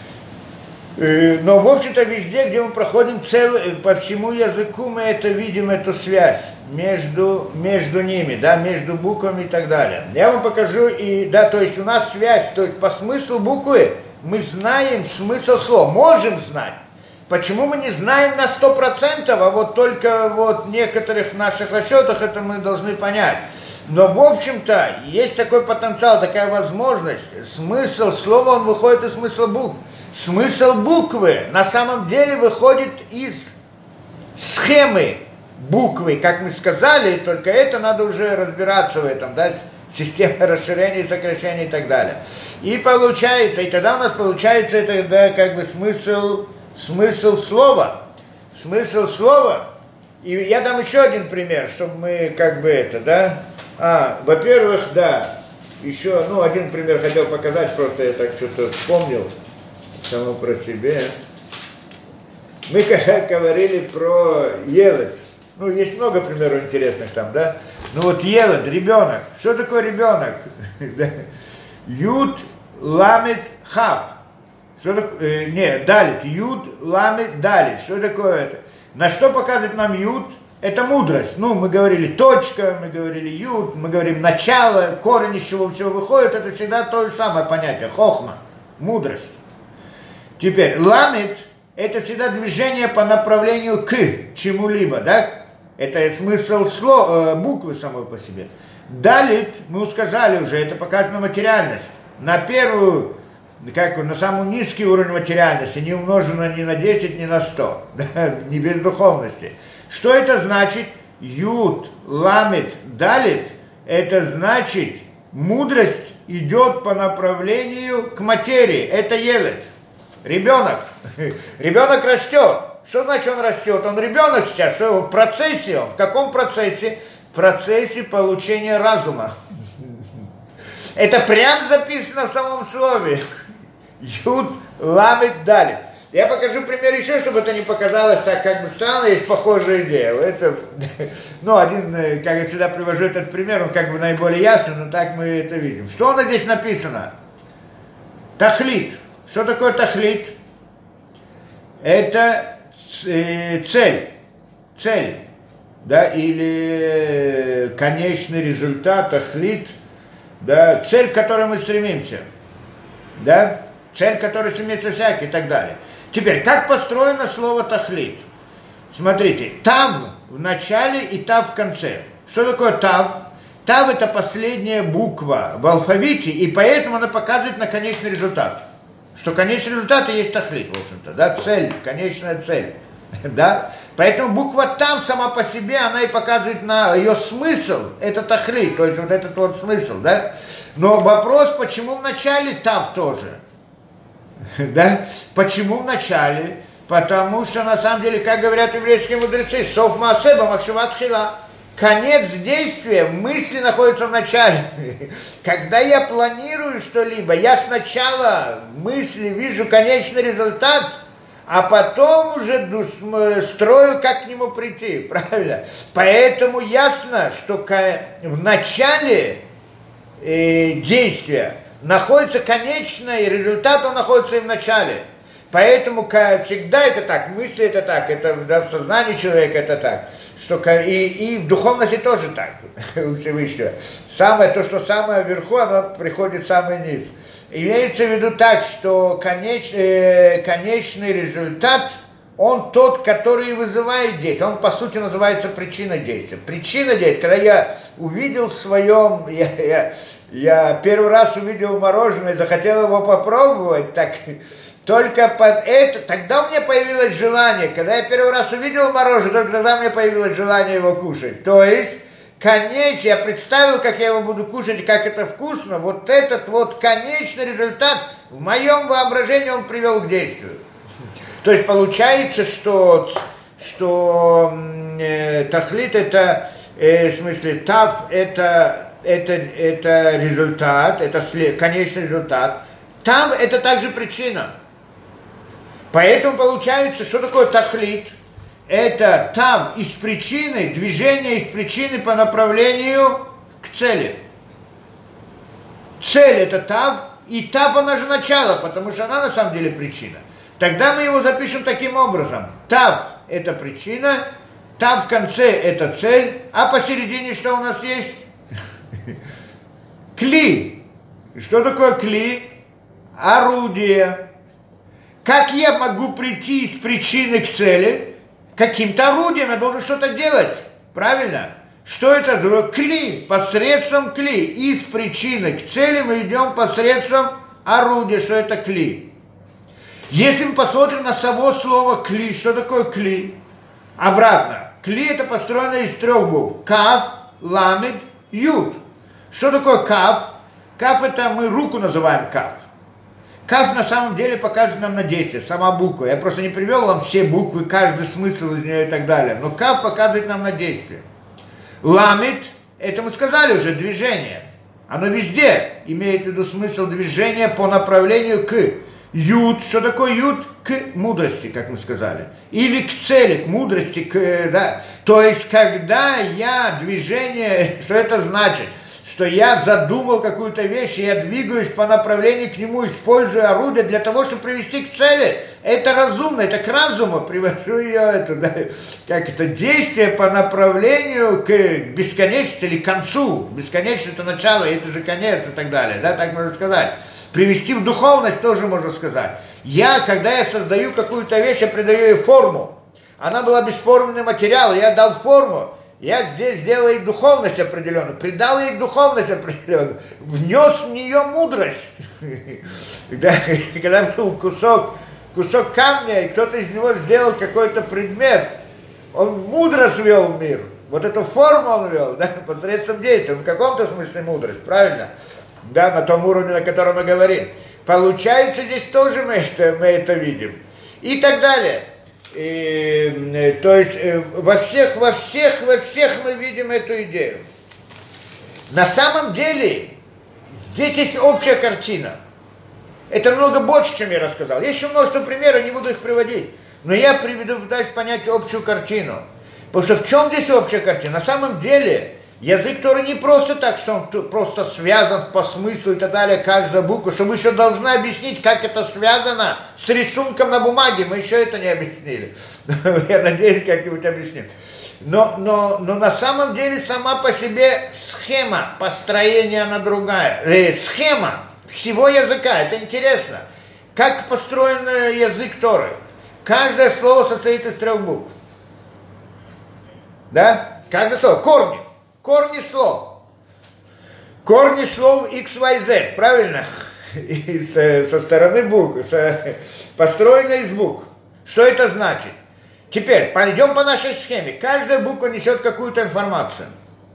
Но, в общем-то, везде, где мы проходим по всему языку, мы это видим, эту связь между ними, да, между буквами и так далее. Я вам покажу, то есть у нас связь, то есть по смыслу буквы мы знаем смысл слова, можем знать. Почему мы не знаем на 100%, а вот только вот в некоторых наших расчетах это мы должны понять. Но, в общем-то, есть такой потенциал, такая возможность. Смысл слова, он выходит из смысла букв. Смысл буквы на самом деле выходит из схемы буквы, как мы сказали, только это надо уже разбираться в этом, да, система расширения, сокращения и так далее. И получается, и тогда у нас получается это, да, как бы смысл слова. Смысл слова. И я дам еще один пример, чтобы мы как бы это, да. Во-первых, да, еще, один пример хотел показать, просто я так что-то вспомнил само про себя. Мы когда говорили про Елет, есть много примеров интересных там, да. Вот Елет, ребенок. Что такое ребенок? Юд, ламет, хав. Что такое? Далит. Юд, ламет, далит. Что такое это? На что показывает нам юд? Это мудрость. Мы говорили точка, мы говорили юд, мы говорим начало, корень, из чего все выходит. Это всегда то же самое понятие. Хохма. Мудрость. Теперь, ламет – это всегда движение по направлению к чему-либо, да? Это смысл буквы самой по себе. Далит, мы сказали уже, это показывает на материальность. На первую, на самый низкий уровень материальности, не умножено ни на 10, ни на 100, да? Не без духовности. Что это значит? Юд, ламет, далит – это значит, мудрость идет по направлению к материи. Это елет. Ребенок. Ребенок растет. Что значит он растет? Он ребенок сейчас. Что его в процессе? Он в каком процессе? В процессе получения разума. Это прям записано в самом слове. Юд, ламет, далит. Я покажу пример еще, чтобы это не показалось так как бы странно, есть похожая идея. Это, как я всегда привожу этот пример, он как бы наиболее ясный, но так мы это видим. Что у нас здесь написано? Тахлит. Что такое тахлит? Это цель, да, или конечный результат, тахлит, да, цель, к которой мы стремимся, да, цель, к которой стремится всякий и так далее. Теперь, как построено слово тахлит? Смотрите, тав в начале и тав в конце. Что такое тав? Тав – это последняя буква в алфавите, и поэтому она показывает на конечный результат. Что конечный результат и есть тахлит, в общем-то, да, цель, конечная цель, да. Поэтому буква тав сама по себе, она и показывает на ее смысл, это тахлит, то есть вот этот вот смысл, да. Но вопрос, почему в начале тав тоже, да, почему в начале? Потому что, на самом деле, как говорят еврейские мудрецы, сов маасеба махшава тхила. Конец действия, мысли находятся в начале. Когда я планирую что-либо, я сначала мысли вижу конечный результат, а потом уже строю, как к нему прийти, правильно? Поэтому ясно, что в начале действия находится конечный результат, он находится и в начале. Поэтому всегда это так, мысли это так, это в сознании человека это так. Что и в духовности тоже так, у Всевышнего. То, что самое вверху, оно приходит в самый низ. Имеется в виду так, что конечный результат, он тот, который вызывает действие. Он, по сути, называется причиной действия. Причина действия, когда я увидел в своем, я первый раз увидел мороженое и захотел его попробовать, так только под это, тогда у меня появилось желание. Когда я первый раз увидел мороженое, только тогда у меня появилось желание его кушать. То есть, конечно, я представил, как я его буду кушать и как это вкусно. Вот этот вот конечный результат в моем воображении он привел к действию. То есть получается, что тахлит это, в смысле, тав это результат, это конечный результат. Там это также причина. Поэтому получается, что такое тахлит? Это там из причины, движение из причины по направлению к цели. Цель это там, и тав она же начало, потому что она на самом деле причина. Тогда мы его запишем таким образом. Тав – это причина, тав в конце – это цель, а посередине что у нас есть? Кли. Что такое кли? Орудие. Как я могу прийти из причины к цели? Каким-то орудием я должен что-то делать. Правильно? Что это за кли? Посредством кли. Из причины к цели мы идем посредством орудия. Что это кли? Если мы посмотрим на само слово «кли», что такое «кли»? Обратно. «Кли» – это построено из 3 букв. Кав, ламед, юд. Что такое кав? Кав – это мы руку называем кав. Кав на самом деле показывает нам на действие, сама буква. Я просто не привел вам все буквы, каждый смысл из нее и так далее. Но кав показывает нам на действие. Ламед – это мы сказали уже, движение. Оно везде имеет в виду смысл движения по направлению к. Юд, что такое юд? К мудрости, как мы сказали. Или к цели, к мудрости, да. То есть, когда я движение, что это значит? Что я задумал какую-то вещь, и я двигаюсь по направлению к нему, используя орудие для того, чтобы привести к цели. Это разумно, это к разуму, привожу я это, да, как это, действие по направлению к бесконечности или к концу. Бесконечность – это начало, это же конец и так далее, да, так можно сказать. Привести в духовность тоже можно сказать. Когда я создаю какую-то вещь, я придаю ей форму. Она была бесформенный материал, я дал форму. Я здесь сделал ей духовность определенную, придал ей духовность определенную, внес в нее мудрость. Когда был кусок камня, и кто-то из него сделал какой-то предмет, он мудрость ввел в мир. Вот эту форму он ввел, да, посредством действия. В каком-то смысле мудрость, правильно? Да, на том уровне, на котором мы говорим. Получается, здесь тоже мы это видим. И так далее. То есть во всех мы видим эту идею. На самом деле, здесь есть общая картина. Это намного больше, чем я рассказал. Есть еще множество примеров, не буду их приводить. Но я пытаюсь понять общую картину. Потому что в чем здесь общая картина? На самом деле, язык Торы не просто так, что он просто связан по смыслу и так далее, каждая буква, что мы еще должны объяснить, как это связано с рисунком на бумаге. Мы еще это не объяснили. Я надеюсь, как-нибудь объясним. Но на самом деле сама по себе схема построения, она другая. Схема всего языка, это интересно. Как построен язык Торы? Каждое слово состоит из 3 букв. Да? Каждое слово. Корни. Корни слов. Корни слов X, Y, Z, правильно? Со стороны букв, построено из букв. Что это значит? Теперь, пойдем по нашей схеме. Каждая буква несет какую-то информацию.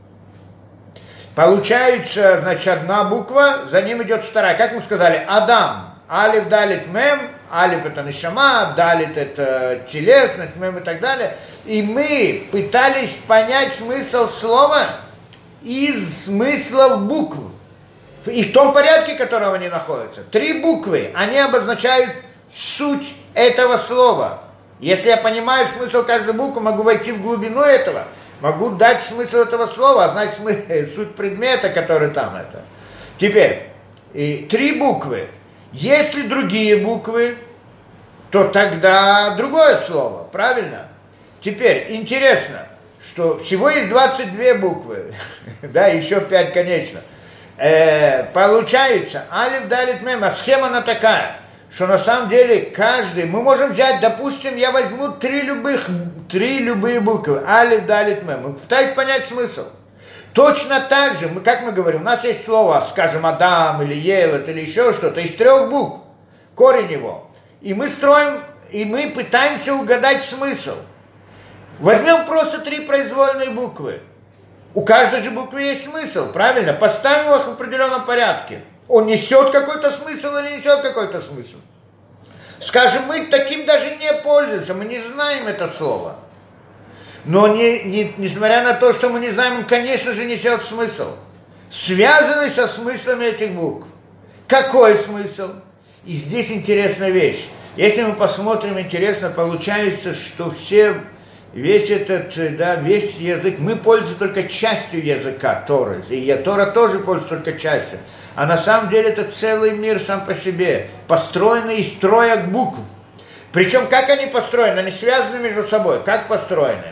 Получается, значит, одна буква, за ним идет вторая. Как мы сказали, Адам, Алиф, Далит, Мем, Алиф это нишама, Далит это телесность, Мем и так далее. И мы пытались понять смысл слова из смыслов букв. И в том порядке, в котором они находятся. 3 буквы, они обозначают суть этого слова. Если я понимаю смысл каждой буквы, могу войти в глубину этого, могу дать смысл этого слова, а знать суть предмета, который там это. Теперь, 3 буквы. Если другие буквы, то тогда другое слово, правильно? Теперь, интересно, что всего есть 22 буквы, да, еще 5, конечно. Получается, Алиф, Далит, Мем, а схема она такая, что на самом деле каждый, мы можем взять, допустим, я возьму три любые буквы, алиф, далит, мем, мы пытаемся понять смысл. Точно так же, как мы говорим, у нас есть слово, скажем, Адам или Елет или еще что-то, из 3 букв, корень его. И мы строим, и мы пытаемся угадать смысл. Возьмем просто 3 произвольные буквы. У каждой же буквы есть смысл, правильно? Поставим их в определенном порядке. Он несет какой-то смысл или несет какой-то смысл? Скажем, мы таким даже не пользуемся, мы не знаем это слово. Но несмотря на то, что мы не знаем, он, конечно же, несет смысл, связанный со смыслами этих букв. Какой смысл? И здесь интересная вещь. Если мы посмотрим, интересно, получается, что весь язык, мы пользуемся только частью языка Торы, и Тора тоже пользуется только частью. А на самом деле это целый мир сам по себе, построенный из троек букв. Причем как они построены? Они связаны между собой. Как построены?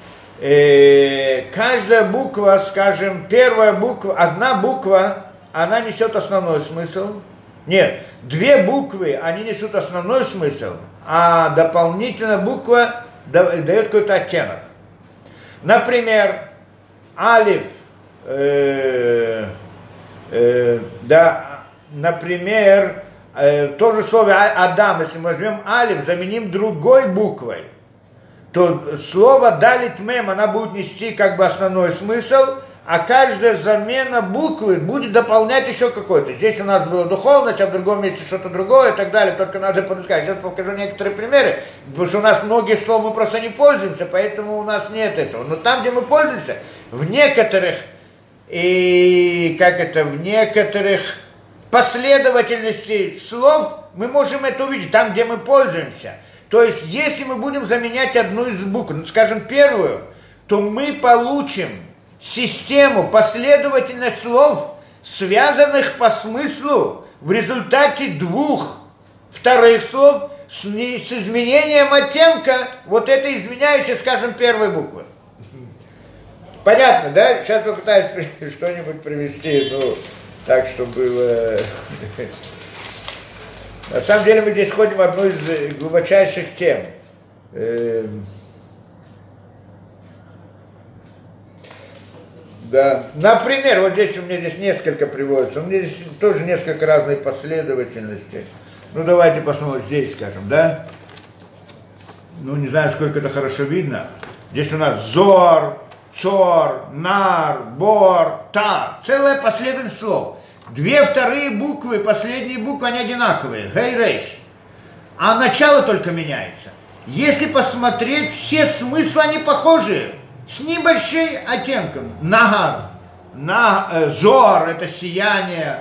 Каждая буква, скажем, первая буква, одна буква, она несет основной смысл. Нет, 2 буквы, они несут основной смысл, а дополнительная буква дает какой-то оттенок. Например, алиф, например, то же слово Адам, если мы возьмем алиф, заменим другой буквой, то слово далит мем, она будет нести как бы основной смысл, а каждая замена буквы будет дополнять еще какой-то. Здесь у нас была духовность, а в другом месте что-то другое и так далее, только надо подыскать. Сейчас покажу некоторые примеры, потому что у нас многих слов мы просто не пользуемся, поэтому у нас нет этого. Но там, где мы пользуемся, в некоторых последовательности слов мы можем это увидеть, там, где мы пользуемся. То есть, если мы будем заменять одну из букв, скажем, первую, то мы получим систему, последовательность слов, связанных по смыслу в результате 2 вторых слов с изменением оттенка вот этой изменяющей, скажем, первой буквы. Понятно, да? Сейчас попытаюсь что-нибудь привести, так, чтобы было... На самом деле мы здесь ходим в одну из глубочайших тем. Да. Например, вот здесь у меня несколько приводится, у меня здесь тоже несколько разной последовательностей. Давайте посмотрим здесь, скажем, да? Не знаю, сколько это хорошо видно. Здесь у нас Зор, Цор, Нар, Бор, Та. Целая последовательность слов. 2 вторые буквы, последние буквы, они одинаковые. Гей, рейш. А начало только меняется. Если посмотреть, все смыслы, они похожи. С небольшим оттенком. Нагар. Зор – это сияние.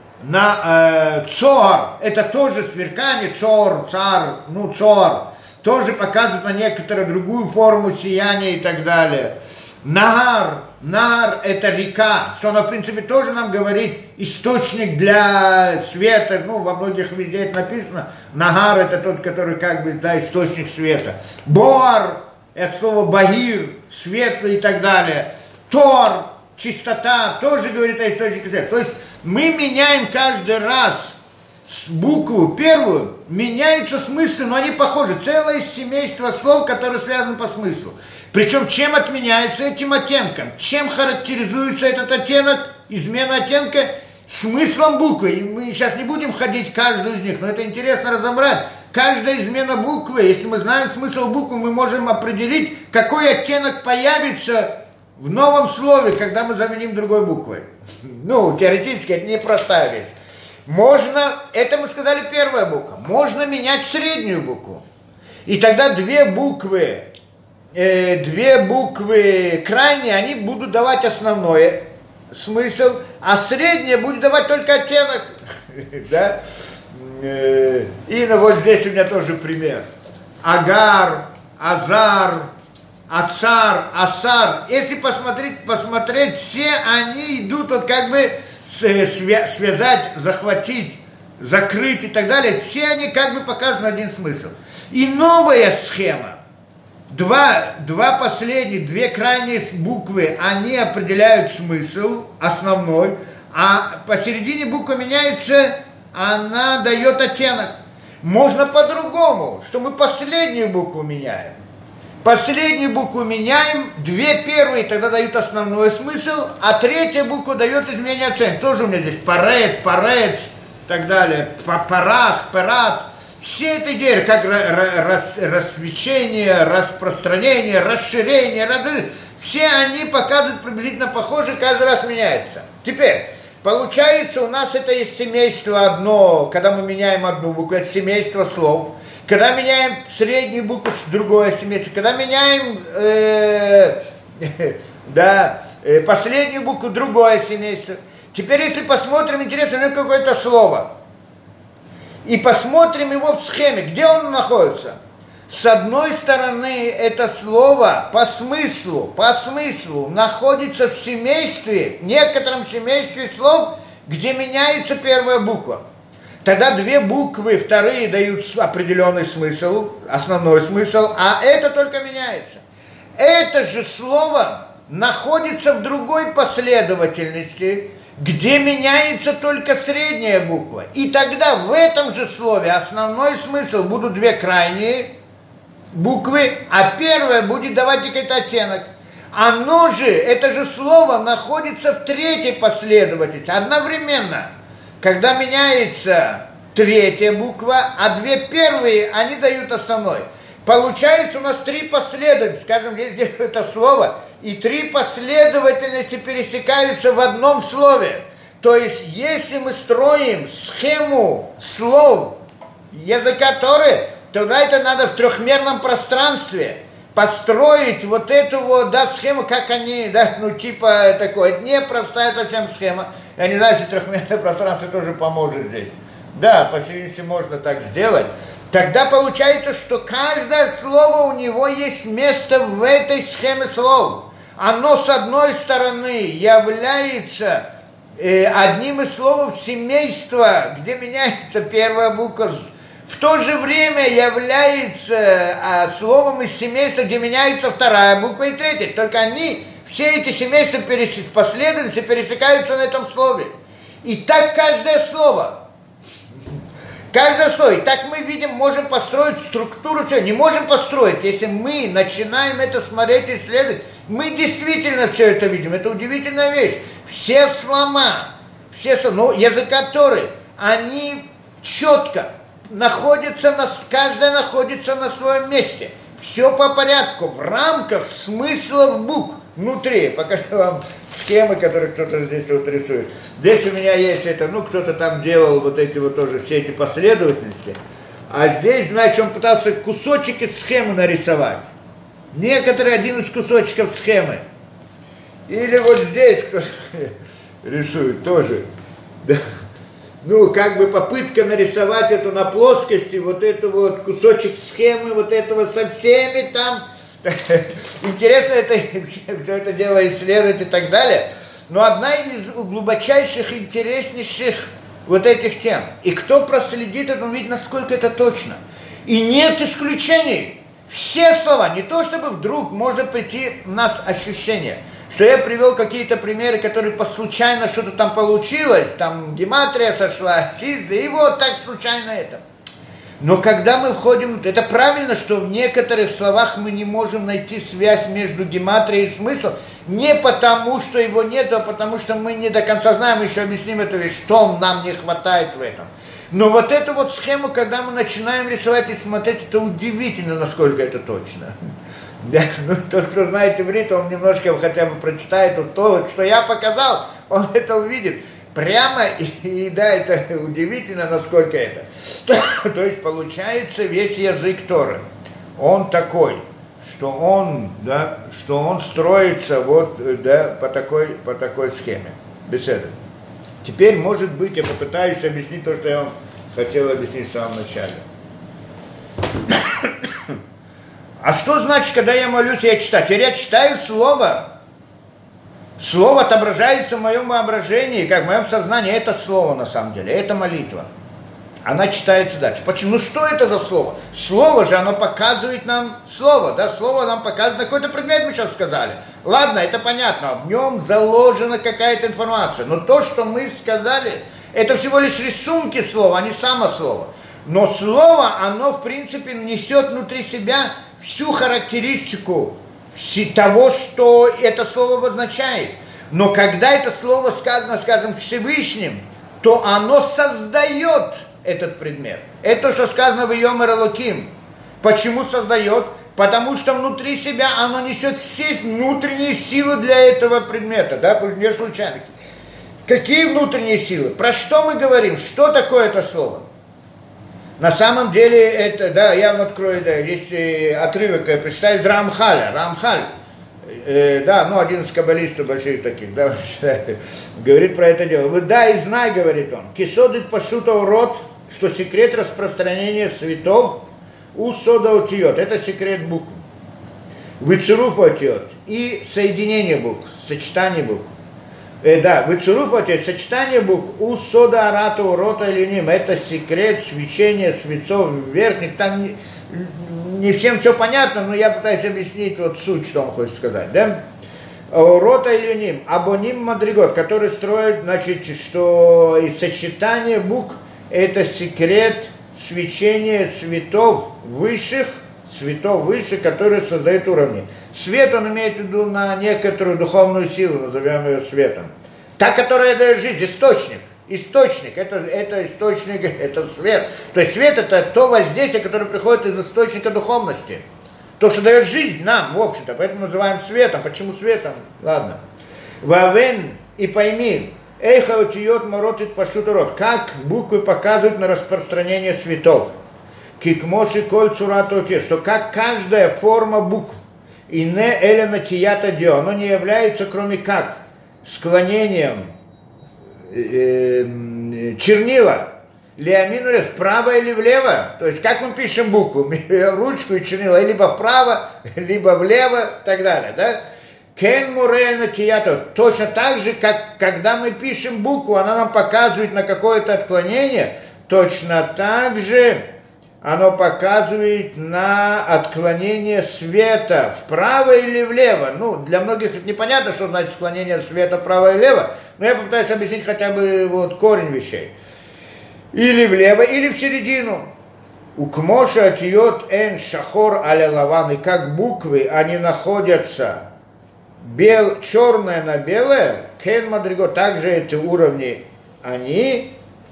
Цор – это тоже сверкание. Цор, цар, цор. Тоже показывает на некоторую другую форму сияния и так далее. Нагар – это река, что она, в принципе, тоже нам говорит источник для света. Во многих везде это написано. Нагар – это тот, который источник света. Боар – это слово багир, светлый и так далее. Тор – чистота, тоже говорит о источнике света. То есть мы меняем каждый раз букву первую, меняются смыслы, но они похожи. Целое семейство слов, которые связаны по смыслу. Причем чем отменяется этим оттенком? Чем характеризуется этот оттенок, измена оттенка? Смыслом буквы. И мы сейчас не будем ходить каждую из них, но это интересно разобрать. Каждая измена буквы, если мы знаем смысл буквы, мы можем определить, какой оттенок появится в новом слове, когда мы заменим другой буквой. Теоретически это непростая вещь. Можно, это мы сказали первая буква, можно менять среднюю букву. И тогда 2 буквы крайние, они будут давать основной смысл, а средняя будет давать только оттенок. Да? И вот здесь у меня тоже пример. Агар, Азар, Ацар, Асар. Если посмотреть, все они идут связать, захватить, закрыть и так далее. Все они показаны один смысл. И новая схема. 2 последних, 2 крайние буквы, они определяют смысл основной, а посередине буква меняется, она дает оттенок. Можно по-другому, что мы последнюю букву меняем. Последнюю букву меняем, две первые тогда дают основной смысл, а третья буква дает изменение оценки. Тоже у меня здесь парет, парец, и так далее, парах, парат. Все эти идеи, как рассвечение, распространение, расширение, все они показывают приблизительно похоже, каждый раз меняется. Теперь, получается, у нас это есть семейство одно, когда мы меняем одну букву, это семейство слов. Когда меняем среднюю букву, другое семейство. Когда меняем последнюю букву, другое семейство. Теперь, если посмотрим, интересно, ну какое-то слово. И посмотрим его в схеме, где он находится. С одной стороны, это слово по смыслу находится в семействе, некотором семействе слов, где меняется первая буква. Тогда две буквы, вторые дают определенный смысл, основной смысл, а это только меняется. Это же слово находится в другой последовательности, где меняется только средняя буква. И тогда в этом же слове основной смысл будут две крайние буквы, а первая будет давать какой-то оттенок. Оно же, это же слово находится в третьей последовательности одновременно. Когда меняется третья буква, а две первые, они дают основной. Получается у нас три последовательности, скажем, здесь это слово, и три последовательности пересекаются в одном слове. То есть, если мы строим схему слов, языка Торы, тогда это надо в трехмерном пространстве построить вот эту вот, схему, как они, типа такое, непростая совсем схема. Я не знаю, если трехмерное пространство тоже поможет здесь. Да, по всей видимости, можно так сделать. Тогда получается, что каждое слово у него есть место в этой схеме слов. Оно, с одной стороны, является одним из слов семейства, где меняется первая буква, в то же время является словом из семейства, где меняется вторая буква и третья. Только они, все эти семейства последовательности пересекаются на этом слове. И так каждое слово. Каждое слово. И так мы видим, можем построить структуру. Не можем построить, если мы начинаем это смотреть и исследовать. Мы действительно все это видим. Это удивительная вещь. Все слова, языка Торы, они четко находятся, каждая находится на своем месте. Все по порядку, в рамках смыслов букв. Внутри, покажу вам схемы, которые кто-то здесь вот рисует. Здесь у меня есть это, кто-то там делал вот эти вот тоже, все эти последовательности. А здесь, значит, он пытался кусочек из схемы нарисовать. Некоторые один из кусочков схемы. Или вот здесь кто-то рисует тоже. Да. Попытка нарисовать это на плоскости, вот это вот кусочек схемы, вот этого со всеми там. Интересно это, все это дело исследовать и так далее. Но одна из глубочайших, интереснейших вот этих тем. И кто проследит это, он видит, насколько это точно. И нет исключений. Все слова, не то чтобы вдруг можно прийти у нас ощущение, что я привел какие-то примеры, которые по случайно что-то там получилось, там гематрия сошла, и вот так случайно это. Но когда мы входим, это правильно, что в некоторых словах мы не можем найти связь между гематрией и смыслом, не потому, что его нет, а потому, что мы не до конца знаем, еще объясним эту вещь, что нам не хватает в этом. Но вот эту вот схему, когда мы начинаем рисовать и смотреть, это удивительно, насколько это точно. Да, тот, кто знает иврит, он немножко хотя бы прочитает вот то, что я показал, он это увидит. Прямо, и это удивительно, насколько это. То есть, получается, весь язык Торы, он такой, что он строится по такой схеме. Беседа. Теперь, может быть, я попытаюсь объяснить то, что я вам хотел объяснить в самом начале. А что значит, когда я молюсь, я читаю? Теперь я читаю слово. Слово отображается в моем воображении, как в моем сознании. Это слово на самом деле, это молитва. Она читается дальше. Почему? Что это за слово? Слово же, оно показывает нам слово. Слово нам показывает на какой-то предмет, мы сейчас сказали. Ладно, это понятно, в нем заложена какая-то информация. Но то, что мы сказали, это всего лишь рисунки слова, а не само слово. Но слово, оно, в принципе, несет внутри себя всю характеристику того, что это слово обозначает. Но когда это слово сказано, скажем, Всевышним, то оно создает этот предмет. Это то, что сказано в Йомер Элоким. Почему создает? Потому что внутри себя оно несет все внутренние силы для этого предмета, да, не случайно. Какие внутренние силы? Про что мы говорим? Что такое это слово? На самом деле это, да, я вам открою, да, есть отрывок, я прочитаю из Рамхаля. Рамхаль, да, ну, один из каббалистов больших таких, да, говорит про это дело. Вы да и знай, говорит он, кисодит пашутов рот, что секрет распространения цветов у сода утиот. Это секрет букв. Выцеруф утиот. И соединение букв, сочетание букв. Да, выцеруф утиот, сочетание букв у сода арата урота или ним. Это секрет свечения свецов верхних. Там не всем все понятно, но я пытаюсь объяснить вот суть, что он хочет сказать, да? Рота или ним, абоним мадригот, который строит, значит, что и сочетание букв это секрет свечения цветов высших, которые создают уровни. Свет, он имеет в виду на некоторую духовную силу, назовем ее светом. Та, которая дает жизнь, источник. Источник, это источник, это свет. То есть свет это то воздействие, которое приходит из источника духовности. То, что дает жизнь нам, в общем-то, поэтому называем светом. Почему светом? Ладно. Вавен и пойми, эхо утиот моротит пашут урод. Как буквы показывают на распространение светов. Кикмоши коль цуратоте, что как каждая форма букв и не элена тията дио, оно не является кроме как склонением чернила леоминули вправо или влево. То есть как мы пишем букву, ручку и чернила, либо вправо, либо влево и так далее, да? Кен мурельна тията, точно так же, как когда мы пишем букву, она нам показывает на какое-то отклонение, точно так же оно показывает на отклонение света вправо или влево. Ну, для многих это непонятно, что значит склонение света вправо и влево, но я попытаюсь объяснить хотя бы вот корень вещей. Или влево, или в середину. У кмоша атиот эн шахор аля лаван, и как буквы, они находятся черное на белое, кен мадриго, также эти уровни, они,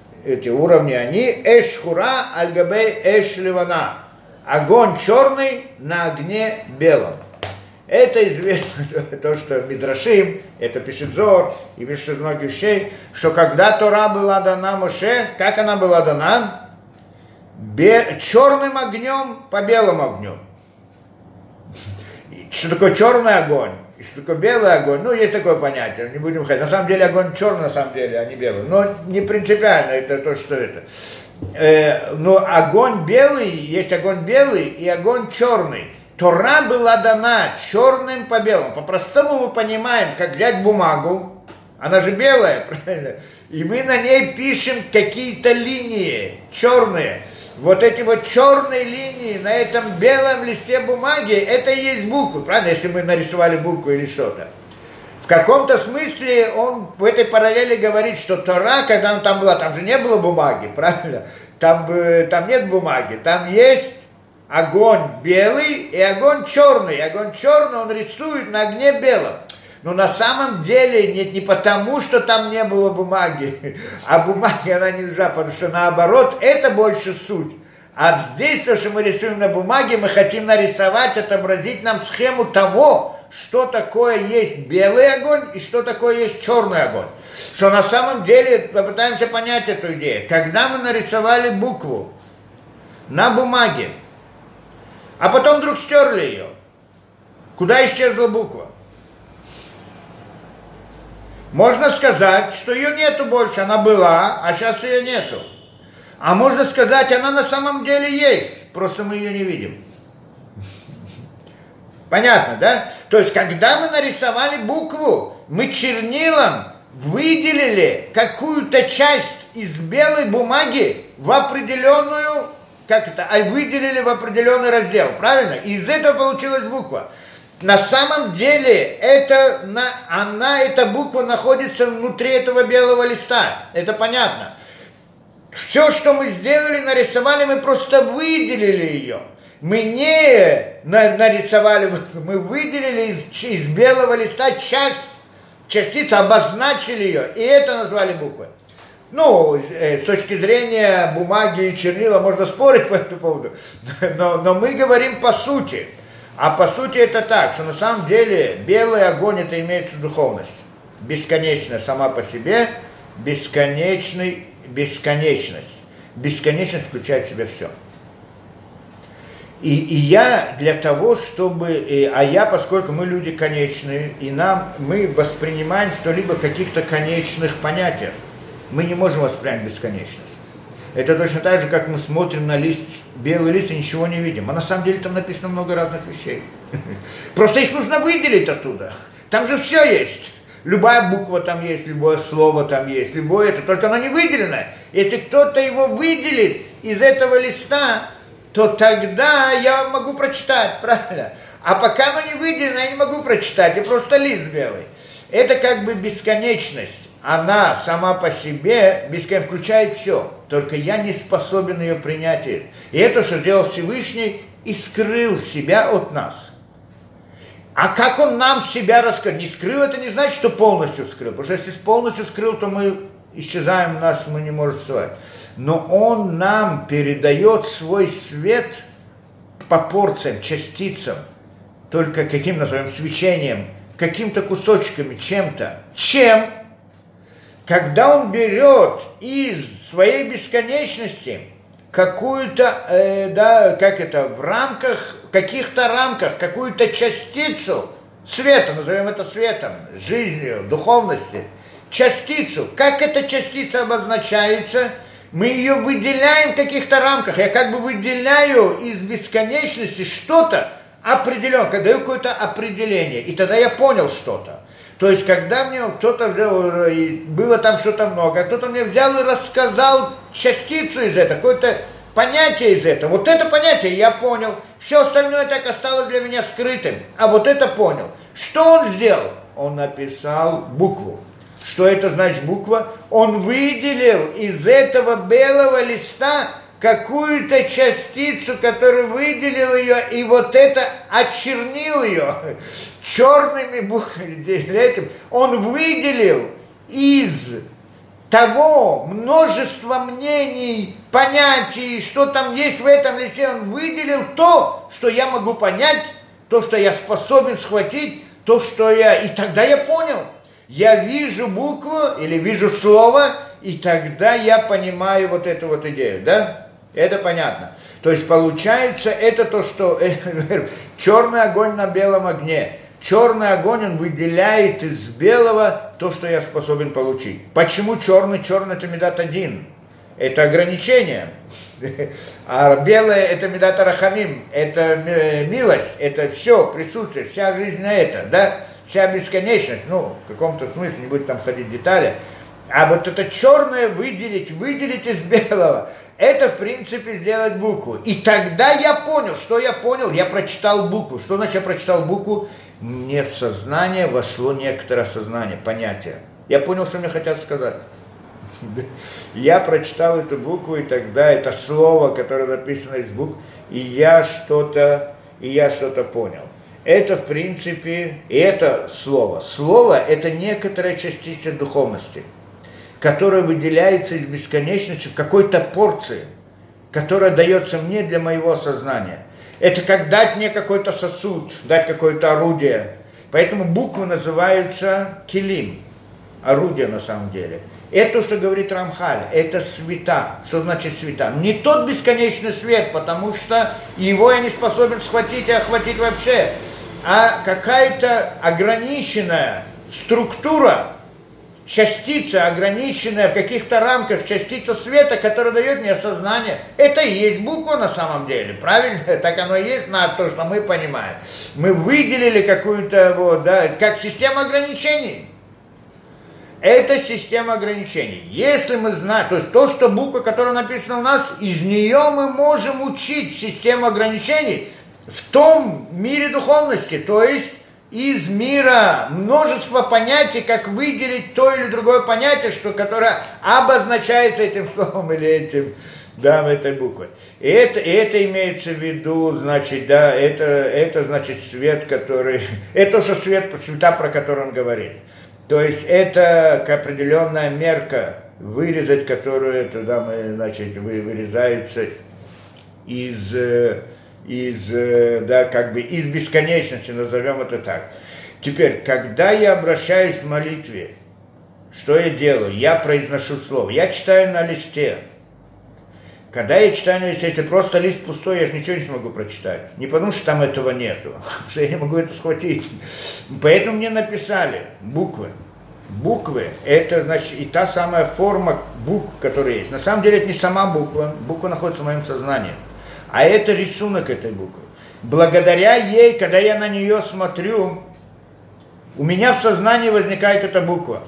эш хура аль-габей эш ливана. Огонь черный на огне белом. Это известно, то, что Мидрашим, это пишет Зор, и пишет многих вещей, что когда Тора была дана Моше, как она была дана? Черным огнем по белому огню. Что такое черный огонь? И что такое белый огонь? Ну, есть такое понятие, не будем ходить. На самом деле огонь черный, на самом деле, а не белый. Но не принципиально, это то, что это. Но огонь белый, есть огонь белый и огонь черный. Тора была дана черным по белому. По-простому мы понимаем, как взять бумагу, она же белая, правильно? И мы на ней пишем какие-то линии черные. Вот эти вот черные линии на этом белом листе бумаги, это и есть буквы, правильно? Если мы нарисовали букву или что-то. В каком-то смысле он в этой параллели говорит, что Тора, когда она там была, там же не было бумаги, правильно? Там нет бумаги, там есть огонь белый и огонь черный. Огонь черный он рисует на огне белом. Но на самом деле не потому, что там не было бумаги, а бумаги она не нужна, потому что наоборот, это больше суть. А здесь то, что мы рисуем на бумаге, мы хотим нарисовать, отобразить нам схему того, что такое есть белый огонь и что такое есть черный огонь. Что на самом деле, попытаемся понять эту идею. Когда мы нарисовали букву на бумаге, а потом вдруг стерли ее, куда исчезла буква? Можно сказать, что ее нету больше, она была, а сейчас ее нету. А можно сказать, она на самом деле есть, просто мы ее не видим. Понятно, да? То есть, когда мы нарисовали букву, мы чернилом выделили какую-то часть из белой бумаги в определенную, выделили в определенный раздел, правильно? И из этого получилась буква. На самом деле, эта буква находится внутри этого белого листа. Это понятно. Все, что мы сделали, нарисовали, мы просто выделили ее. Мы не нарисовали, мы выделили из белого листа частицу, обозначили ее, и это назвали буквой. Ну, с точки зрения бумаги и чернила можно спорить по этому поводу, но мы говорим по сути. А по сути это так, что на самом деле белый огонь это имеется духовность. Бесконечная сама по себе, бесконечность. Бесконечность включает в себя все. И я для того, чтобы... поскольку мы люди конечные, и мы воспринимаем что-либо в каких-то конечных понятиях, мы не можем воспринять бесконечность. Это точно так же, как мы смотрим на белый лист и ничего не видим. А на самом деле там написано много разных вещей. Просто их нужно выделить оттуда. Там же все есть. Любая буква там есть, любое слово там есть, любое это, только оно не выделено. Если кто-то его выделит из этого листа, то тогда я могу прочитать, правильно? А пока оно не выделено, я не могу прочитать, я просто лист белый. Это как бы бесконечность. Она сама по себе бесконечно включает все, только я не способен ее принять. И это, что сделал Всевышний, и скрыл себя от нас. А как он нам себя раскрыл? Не скрыл, это не значит, что полностью скрыл. Потому что если полностью скрыл, то мы исчезаем, мы не можем вставать. Но он нам передает свой свет по порциям, частицам, только каким назовем свечением, каким-то кусочками, чем-то. Чем? Когда он берет из своей бесконечности какую-то, в каких-то рамках, какую-то частицу света, назовем это светом, жизнью, духовности, частицу. Как эта частица обозначается? Мы ее выделяем в каких-то рамках. Я как бы выделяю из бесконечности что-то определенное, даю какое-то определение, и тогда я понял что-то. То есть, когда мне кто-то взял, было там что-то много, кто-то мне взял и рассказал частицу из этого, какое-то понятие из этого. Вот это понятие я понял. Все остальное так осталось для меня скрытым. А вот это понял. Что он сделал? Он написал букву. Что это значит буква? Он выделил из этого белого листа какую-то частицу, которую выделил ее, и вот это очернил ее черными буквами. Он выделил из того множества мнений, понятий, что там есть в этом листе, он выделил то, что я могу понять, то, что я способен схватить, то, что я... И тогда я понял. Я вижу букву или вижу слово, и тогда я понимаю вот эту вот идею, да? Это понятно. То есть получается, это то, что черный огонь на белом огне. Черный огонь, он выделяет из белого то, что я способен получить. Почему черный? Черный это медат один. Это ограничение. А белое это медат рахамим. Это милость. Это все присутствие, вся жизнь на это, да? Вся бесконечность. Ну, в каком-то смысле, не будет там ходить детали. А вот это черное выделить из белого, это, в принципе, сделать букву. И тогда я понял, что я понял, я прочитал букву. Что значит я прочитал букву? Мне в сознание вошло некоторое сознание, понятие. Я понял, что мне хотят сказать. Я прочитал эту букву, и тогда это слово, которое записано из букв, и я что-то понял. Это, в принципе, и это слово. Слово – это некоторая частица духовности, которая выделяется из бесконечности в какой-то порции, которая дается мне для моего сознания. Это как дать мне какой-то сосуд, дать какое-то орудие. Поэтому буквы называются килим, орудие на самом деле. Это то, что говорит Рамхаль, это света. Что значит света? Не тот бесконечный свет, потому что его я не способен схватить и охватить вообще, а какая-то ограниченная структура, частица, ограниченная в каких-то рамках, частица света, которая дает мне сознание. Это и есть буква на самом деле, правильно? Так оно и есть на то, что мы понимаем. Мы выделили какую-то, вот, да, как система ограничений. Это система ограничений. Если мы знаем, то есть то, что буква, которая написана у нас, из нее мы можем учить систему ограничений в том мире духовности, то есть из мира множество понятий, как выделить то или другое понятие, которое обозначается этим словом или этим, да, этой буквой. И это имеется в виду, значит, да, это значит свет, который, это уже света, про который он говорит. То есть это определенная мерка, вырезать которую, туда, значит, вырезается да, как бы из бесконечности, назовем это так. Теперь, когда я обращаюсь в молитве, что я делаю? Я произношу слово. Я читаю на листе. Когда я читаю на листе, если просто лист пустой, я же ничего не смогу прочитать. Не потому, что там этого нету, потому что я не могу это схватить. Поэтому мне написали буквы. Буквы – это, значит, и та самая форма букв, которая есть. На самом деле, это не сама буква. Буква находится в моем сознании. А это рисунок этой буквы. Благодаря ей, когда я на нее смотрю, у меня в сознании возникает эта буква.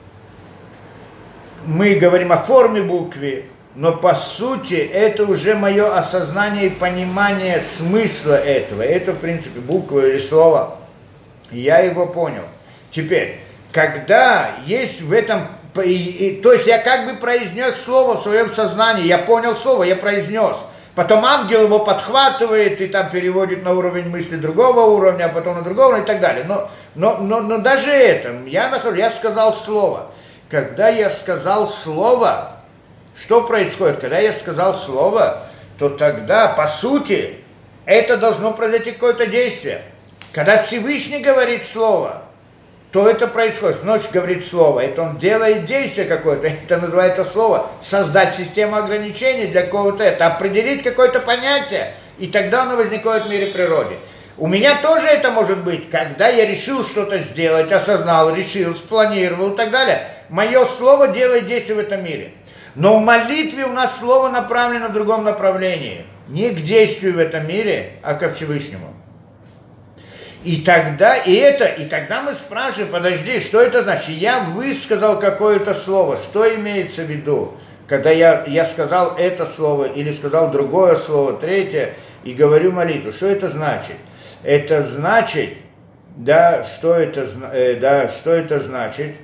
Мы говорим о форме буквы, но по сути это уже мое осознание и понимание смысла этого. Это, в принципе, буква или слово. Я его понял. Теперь, когда есть в этом... то есть я как бы произнес слово в своем сознании, я понял слово, я произнес. Потом ангел его подхватывает и там переводит на уровень мысли другого уровня, а потом на другого уровня и так далее. Но даже это, я сказал слово. Когда я сказал слово, что происходит? Когда я сказал слово, то тогда, по сути, это должно произойти какое-то действие. Когда Всевышний говорит слово, то это происходит. Ночь говорит слово, это он делает действие какое-то, это называется слово, создать систему ограничений для кого-то, это определить какое-то понятие, и тогда оно возникает в мире природы. У меня тоже это может быть, когда я решил что-то сделать, осознал, решил, спланировал и так далее. Мое слово делает действие в этом мире. Но в молитве у нас слово направлено в другом направлении. Не к действию в этом мире, а ко Всевышнему. И тогда мы спрашиваем, подожди, что это значит? Я высказал какое-то слово, что имеется в виду? Когда я сказал это слово, или сказал другое слово, третье, и говорю молитву, что это значит? Это значит, что это значит?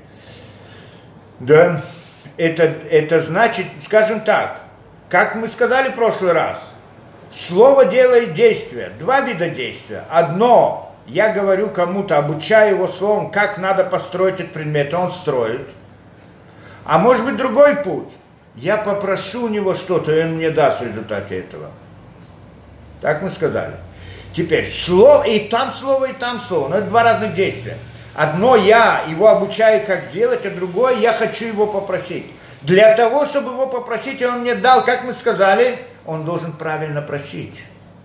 Это значит, скажем так, как мы сказали в прошлый раз, слово делает действие, два вида действия. Одно, я говорю кому-то, обучаю его словом, как надо построить этот предмет, он строит. А может быть другой путь. Я попрошу у него что-то, и он мне даст в результате этого. Так мы сказали. Теперь, слово, и там слово, и там слово. Но это два разных действия. Одно я его обучаю, как делать, а другое я хочу его попросить. Для того, чтобы его попросить, и он мне дал, как мы сказали, он должен правильно просить.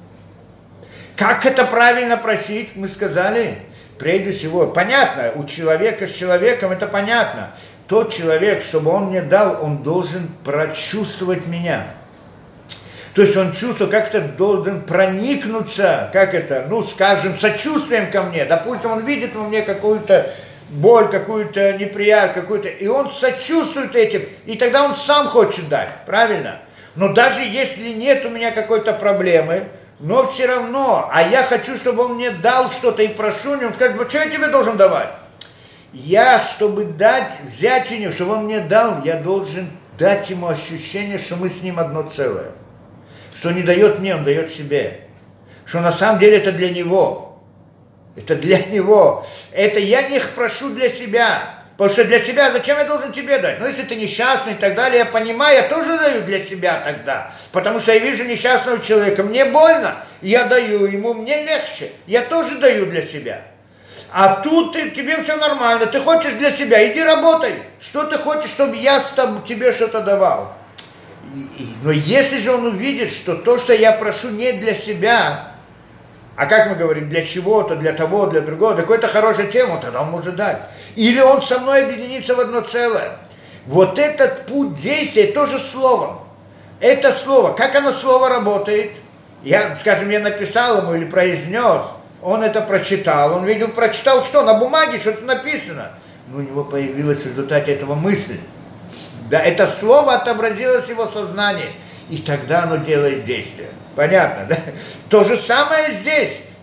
Как это правильно просить, мы сказали, прежде всего, понятно, у человека с человеком это понятно. Тот человек, чтобы он мне дал, он должен прочувствовать меня. То есть он чувствует, как это должен проникнуться, скажем, сочувствием ко мне. Допустим, он видит во мне какую-то боль, какую-то неприятность, и он сочувствует этим, и тогда он сам хочет дать, правильно? Но даже если нет у меня какой-то проблемы, но все равно, а я хочу, чтобы он мне дал что-то и прошу у него, он скажет, что я тебе должен давать? Я, чтобы взять у него, чтобы он мне дал, я должен дать ему ощущение, что мы с ним одно целое. Что не дает мне, он дает себе. Что на самом деле это для него. Это для него. Это я не прошу для себя. Потому что для себя зачем я должен тебе дать? Ну, если ты несчастный и так далее, я понимаю, я тоже даю для себя тогда. Потому что я вижу несчастного человека, мне больно, я даю ему, мне легче. Я тоже даю для себя. А тут тебе все нормально, ты хочешь для себя, иди работай. Что ты хочешь, чтобы я тебе что-то давал? Но если же он увидит, что то, что я прошу, не для себя, а как мы говорим, для чего-то, для того, для другого, какой-то хорошая тема, тогда он может дать. Или он со мной объединится в одно целое. Вот этот путь действия тоже словом. Это слово, как оно слово работает? Я написал ему или произнес, он это прочитал, он видел, прочитал что? На бумаге что-то написано. Но у него появилась в результате этого мысль. Да, это слово отобразилось в его сознании, и тогда оно делает действие. Понятно, да? То же самое здесь.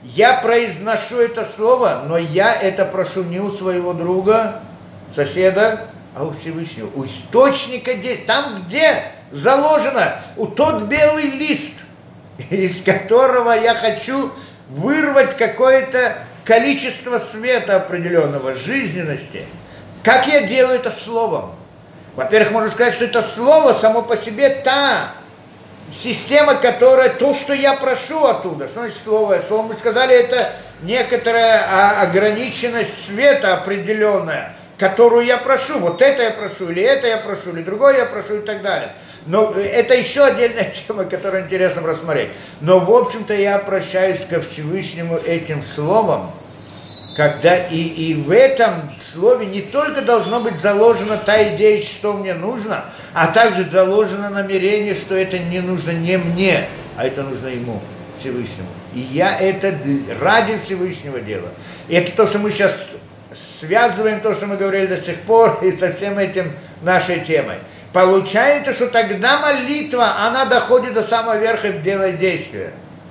я произношу это слово, но я это прошу не у своего друга, соседа, а у Всевышнего, у источника действия, там, где заложено, у тот белый лист, из которого я хочу вырвать какое-то количество света определенного, жизненности. Как я делаю это словом? Во-первых, можно сказать, что это слово само по себе та система, которая, то, что я прошу оттуда. Что значит слово? Слово, мы сказали, это некоторая ограниченность света определенная, которую я прошу. Вот это я прошу, или это я прошу, или другое я прошу и так далее. Но это еще отдельная тема, которую интересно рассмотреть. Но, в общем-то, я обращаюсь ко Всевышнему этим словом, когда и в этом слове не только должно быть заложена та идея, что мне нужно, а также заложено намерение, что это не нужно не мне, а это нужно ему, Всевышнему. И я это ради Всевышнего делаю. И это то, что мы сейчас связываем, то, что мы говорили до сих пор, и со всем этим нашей темой. Получается, что тогда молитва, она доходит до самого верха и делает действие.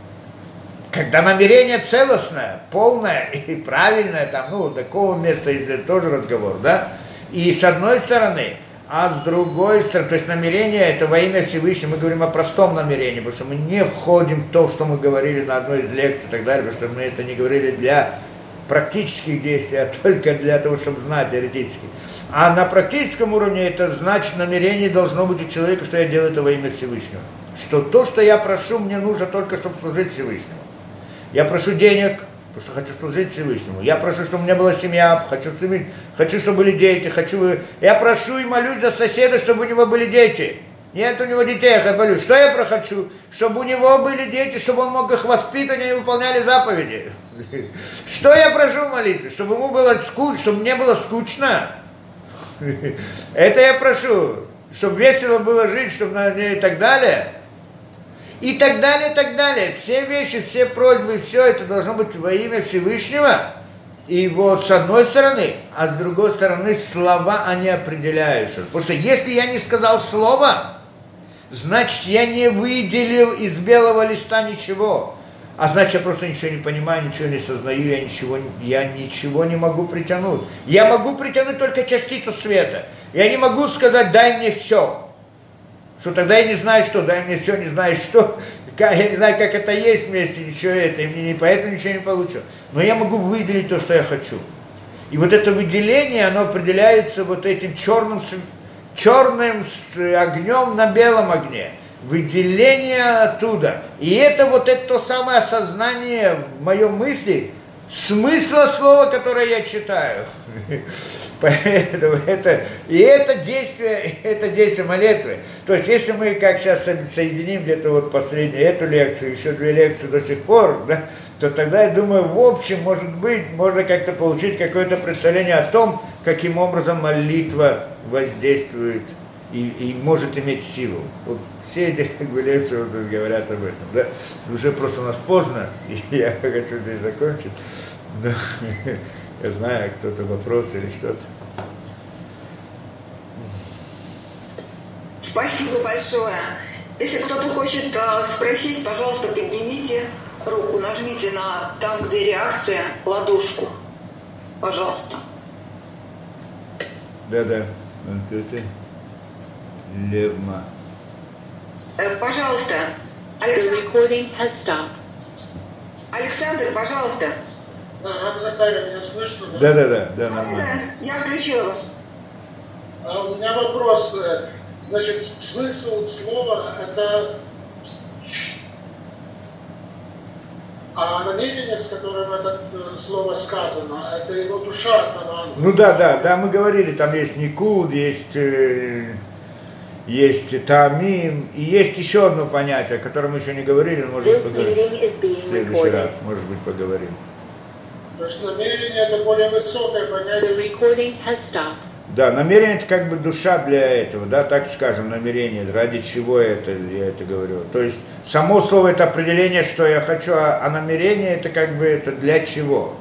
Когда намерение целостное, полное и правильное, там, до какого места это тоже разговор, да? И с одной стороны, а с другой стороны, то есть намерение это во имя Всевышнего, мы говорим о простом намерении, потому что мы не входим в то, что мы говорили на одной из лекций и так далее, потому что мы это не говорили для практических действий, а только для того, чтобы знать теоретически. А на практическом уровне это значит, намерение должно быть у человека, что я делаю это во имя Всевышнего. Что то, что я прошу, мне нужно только, чтобы служить Всевышнему. Я прошу денег, потому что хочу служить Всевышнему. Я прошу, чтобы у меня была семья, хочу, чтобы были дети, я прошу и молюсь за соседа, чтобы у него были дети. Нет у него детей, я молюсь. Что я хочу? Чтобы у него были дети, чтобы он мог их воспитывать, они выполняли заповеди. Что я прошу в молитве? Чтобы ему было скучно, чтобы мне было скучно. Это я прошу. Чтобы весело было жить, чтобы и так далее. И так далее, и так далее. Все вещи, все просьбы, все это должно быть во имя Всевышнего. И вот с одной стороны, а с другой стороны слова, они определяют. Потому что если я не сказал слово, значит я не выделил из белого листа ничего. А значит я просто ничего не понимаю, ничего не сознаю, я ничего не могу притянуть. Я могу притянуть только частицу света. Я не могу сказать, дай мне все. Что тогда я не знаю что, дай мне все, не знаю что, я не знаю, как это есть вместе, ничего это, и поэтому ничего не получу. Но я могу выделить то, что я хочу. И вот это выделение, оно определяется вот этим черным огнем на белом огне. Выделение оттуда. И это вот это то самое осознание в моем мысли, смысла слова, которое я читаю. Поэтому это действие молитвы. То есть, если мы, как сейчас соединим где-то вот последнюю эту лекцию, еще 2 лекции до сих пор, да, то тогда, я думаю, в общем, может быть, можно как-то получить какое-то представление о том, каким образом молитва воздействует и может иметь силу. Вот все эти лекции вот говорят об этом. Да? Уже просто у нас поздно, и я хочу здесь закончить. Да. Я знаю, кто-то вопрос или что-то. Спасибо большое. Если кто-то хочет спросить, пожалуйста, поднимите руку, нажмите на там, где реакция, ладошку. Пожалуйста. Да. Вот это Левма. Пожалуйста. Александр, пожалуйста. Захария, меня слышно? Да, нормально. Я включила вас. У меня вопрос. Значит, смысл слова – это намерение, с которым это слово сказано, это его душа. Ну да, мы говорили, там есть никуд, есть таамим, и есть еще одно понятие, о котором мы еще не говорили, но, может быть, поговорим. В следующий раз, может быть, поговорим. То есть намерение – это более высокое понятие. Да, намерение – это как бы душа для этого, да, так скажем, намерение, ради чего я это говорю. То есть само слово – это определение, что я хочу, а намерение – это как бы это для чего.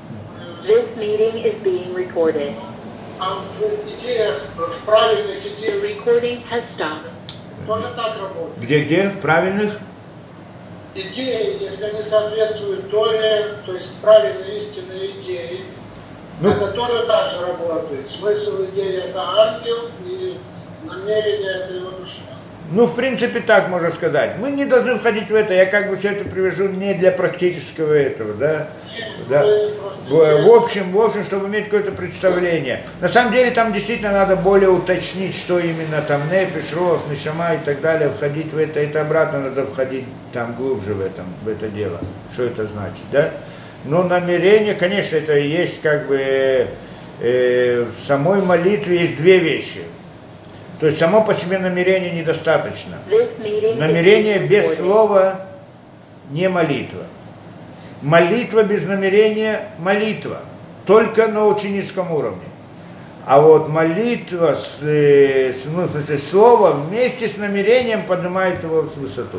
А в идеях, в правильных идеях тоже так работает. Где? В правильных? идеи, если они соответствуют Торе, то есть правильной истинной идее, это тоже так же работает. Смысл идеи – это ангел, и намерение – это его душа. Ну, в принципе, так можно сказать. Мы не должны входить в это. Я как бы все это привожу не для практического этого, да? Да. В общем, чтобы иметь какое-то представление. На самом деле, там действительно надо более уточнить, что именно там нефиш, руах, нешама и так далее, входить в это. Это обратно надо входить там глубже в это дело. Что это значит, да? Но намерение, конечно, это есть как бы в самой молитве есть две вещи. То есть само по себе намерение недостаточно. Намерение без слова не молитва. Молитва без намерения – молитва. Только на очень низком уровне. А вот молитва, в смысле слова, вместе с намерением поднимает его в высоту.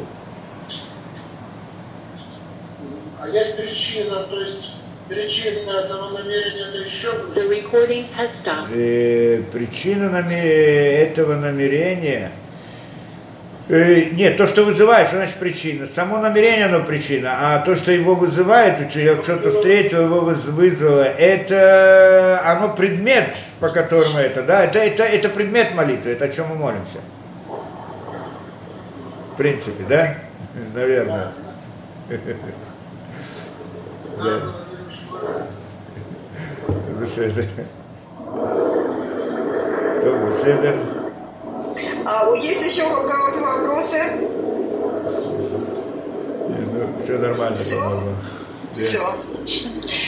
А есть причина, то есть причина этого намерения – это еще причина этого намерения. Нет, то, что вызывает, что значит причина? Само намерение, оно причина, а то, что его вызывает, я что-то встретил, его вызвало, это оно предмет, по которому это, да, это предмет молитвы, это о чем мы молимся. В принципе, да? Наверное. Да. Беседа. То беседа. Есть еще у кого-то вопросы? Все нормально. Все.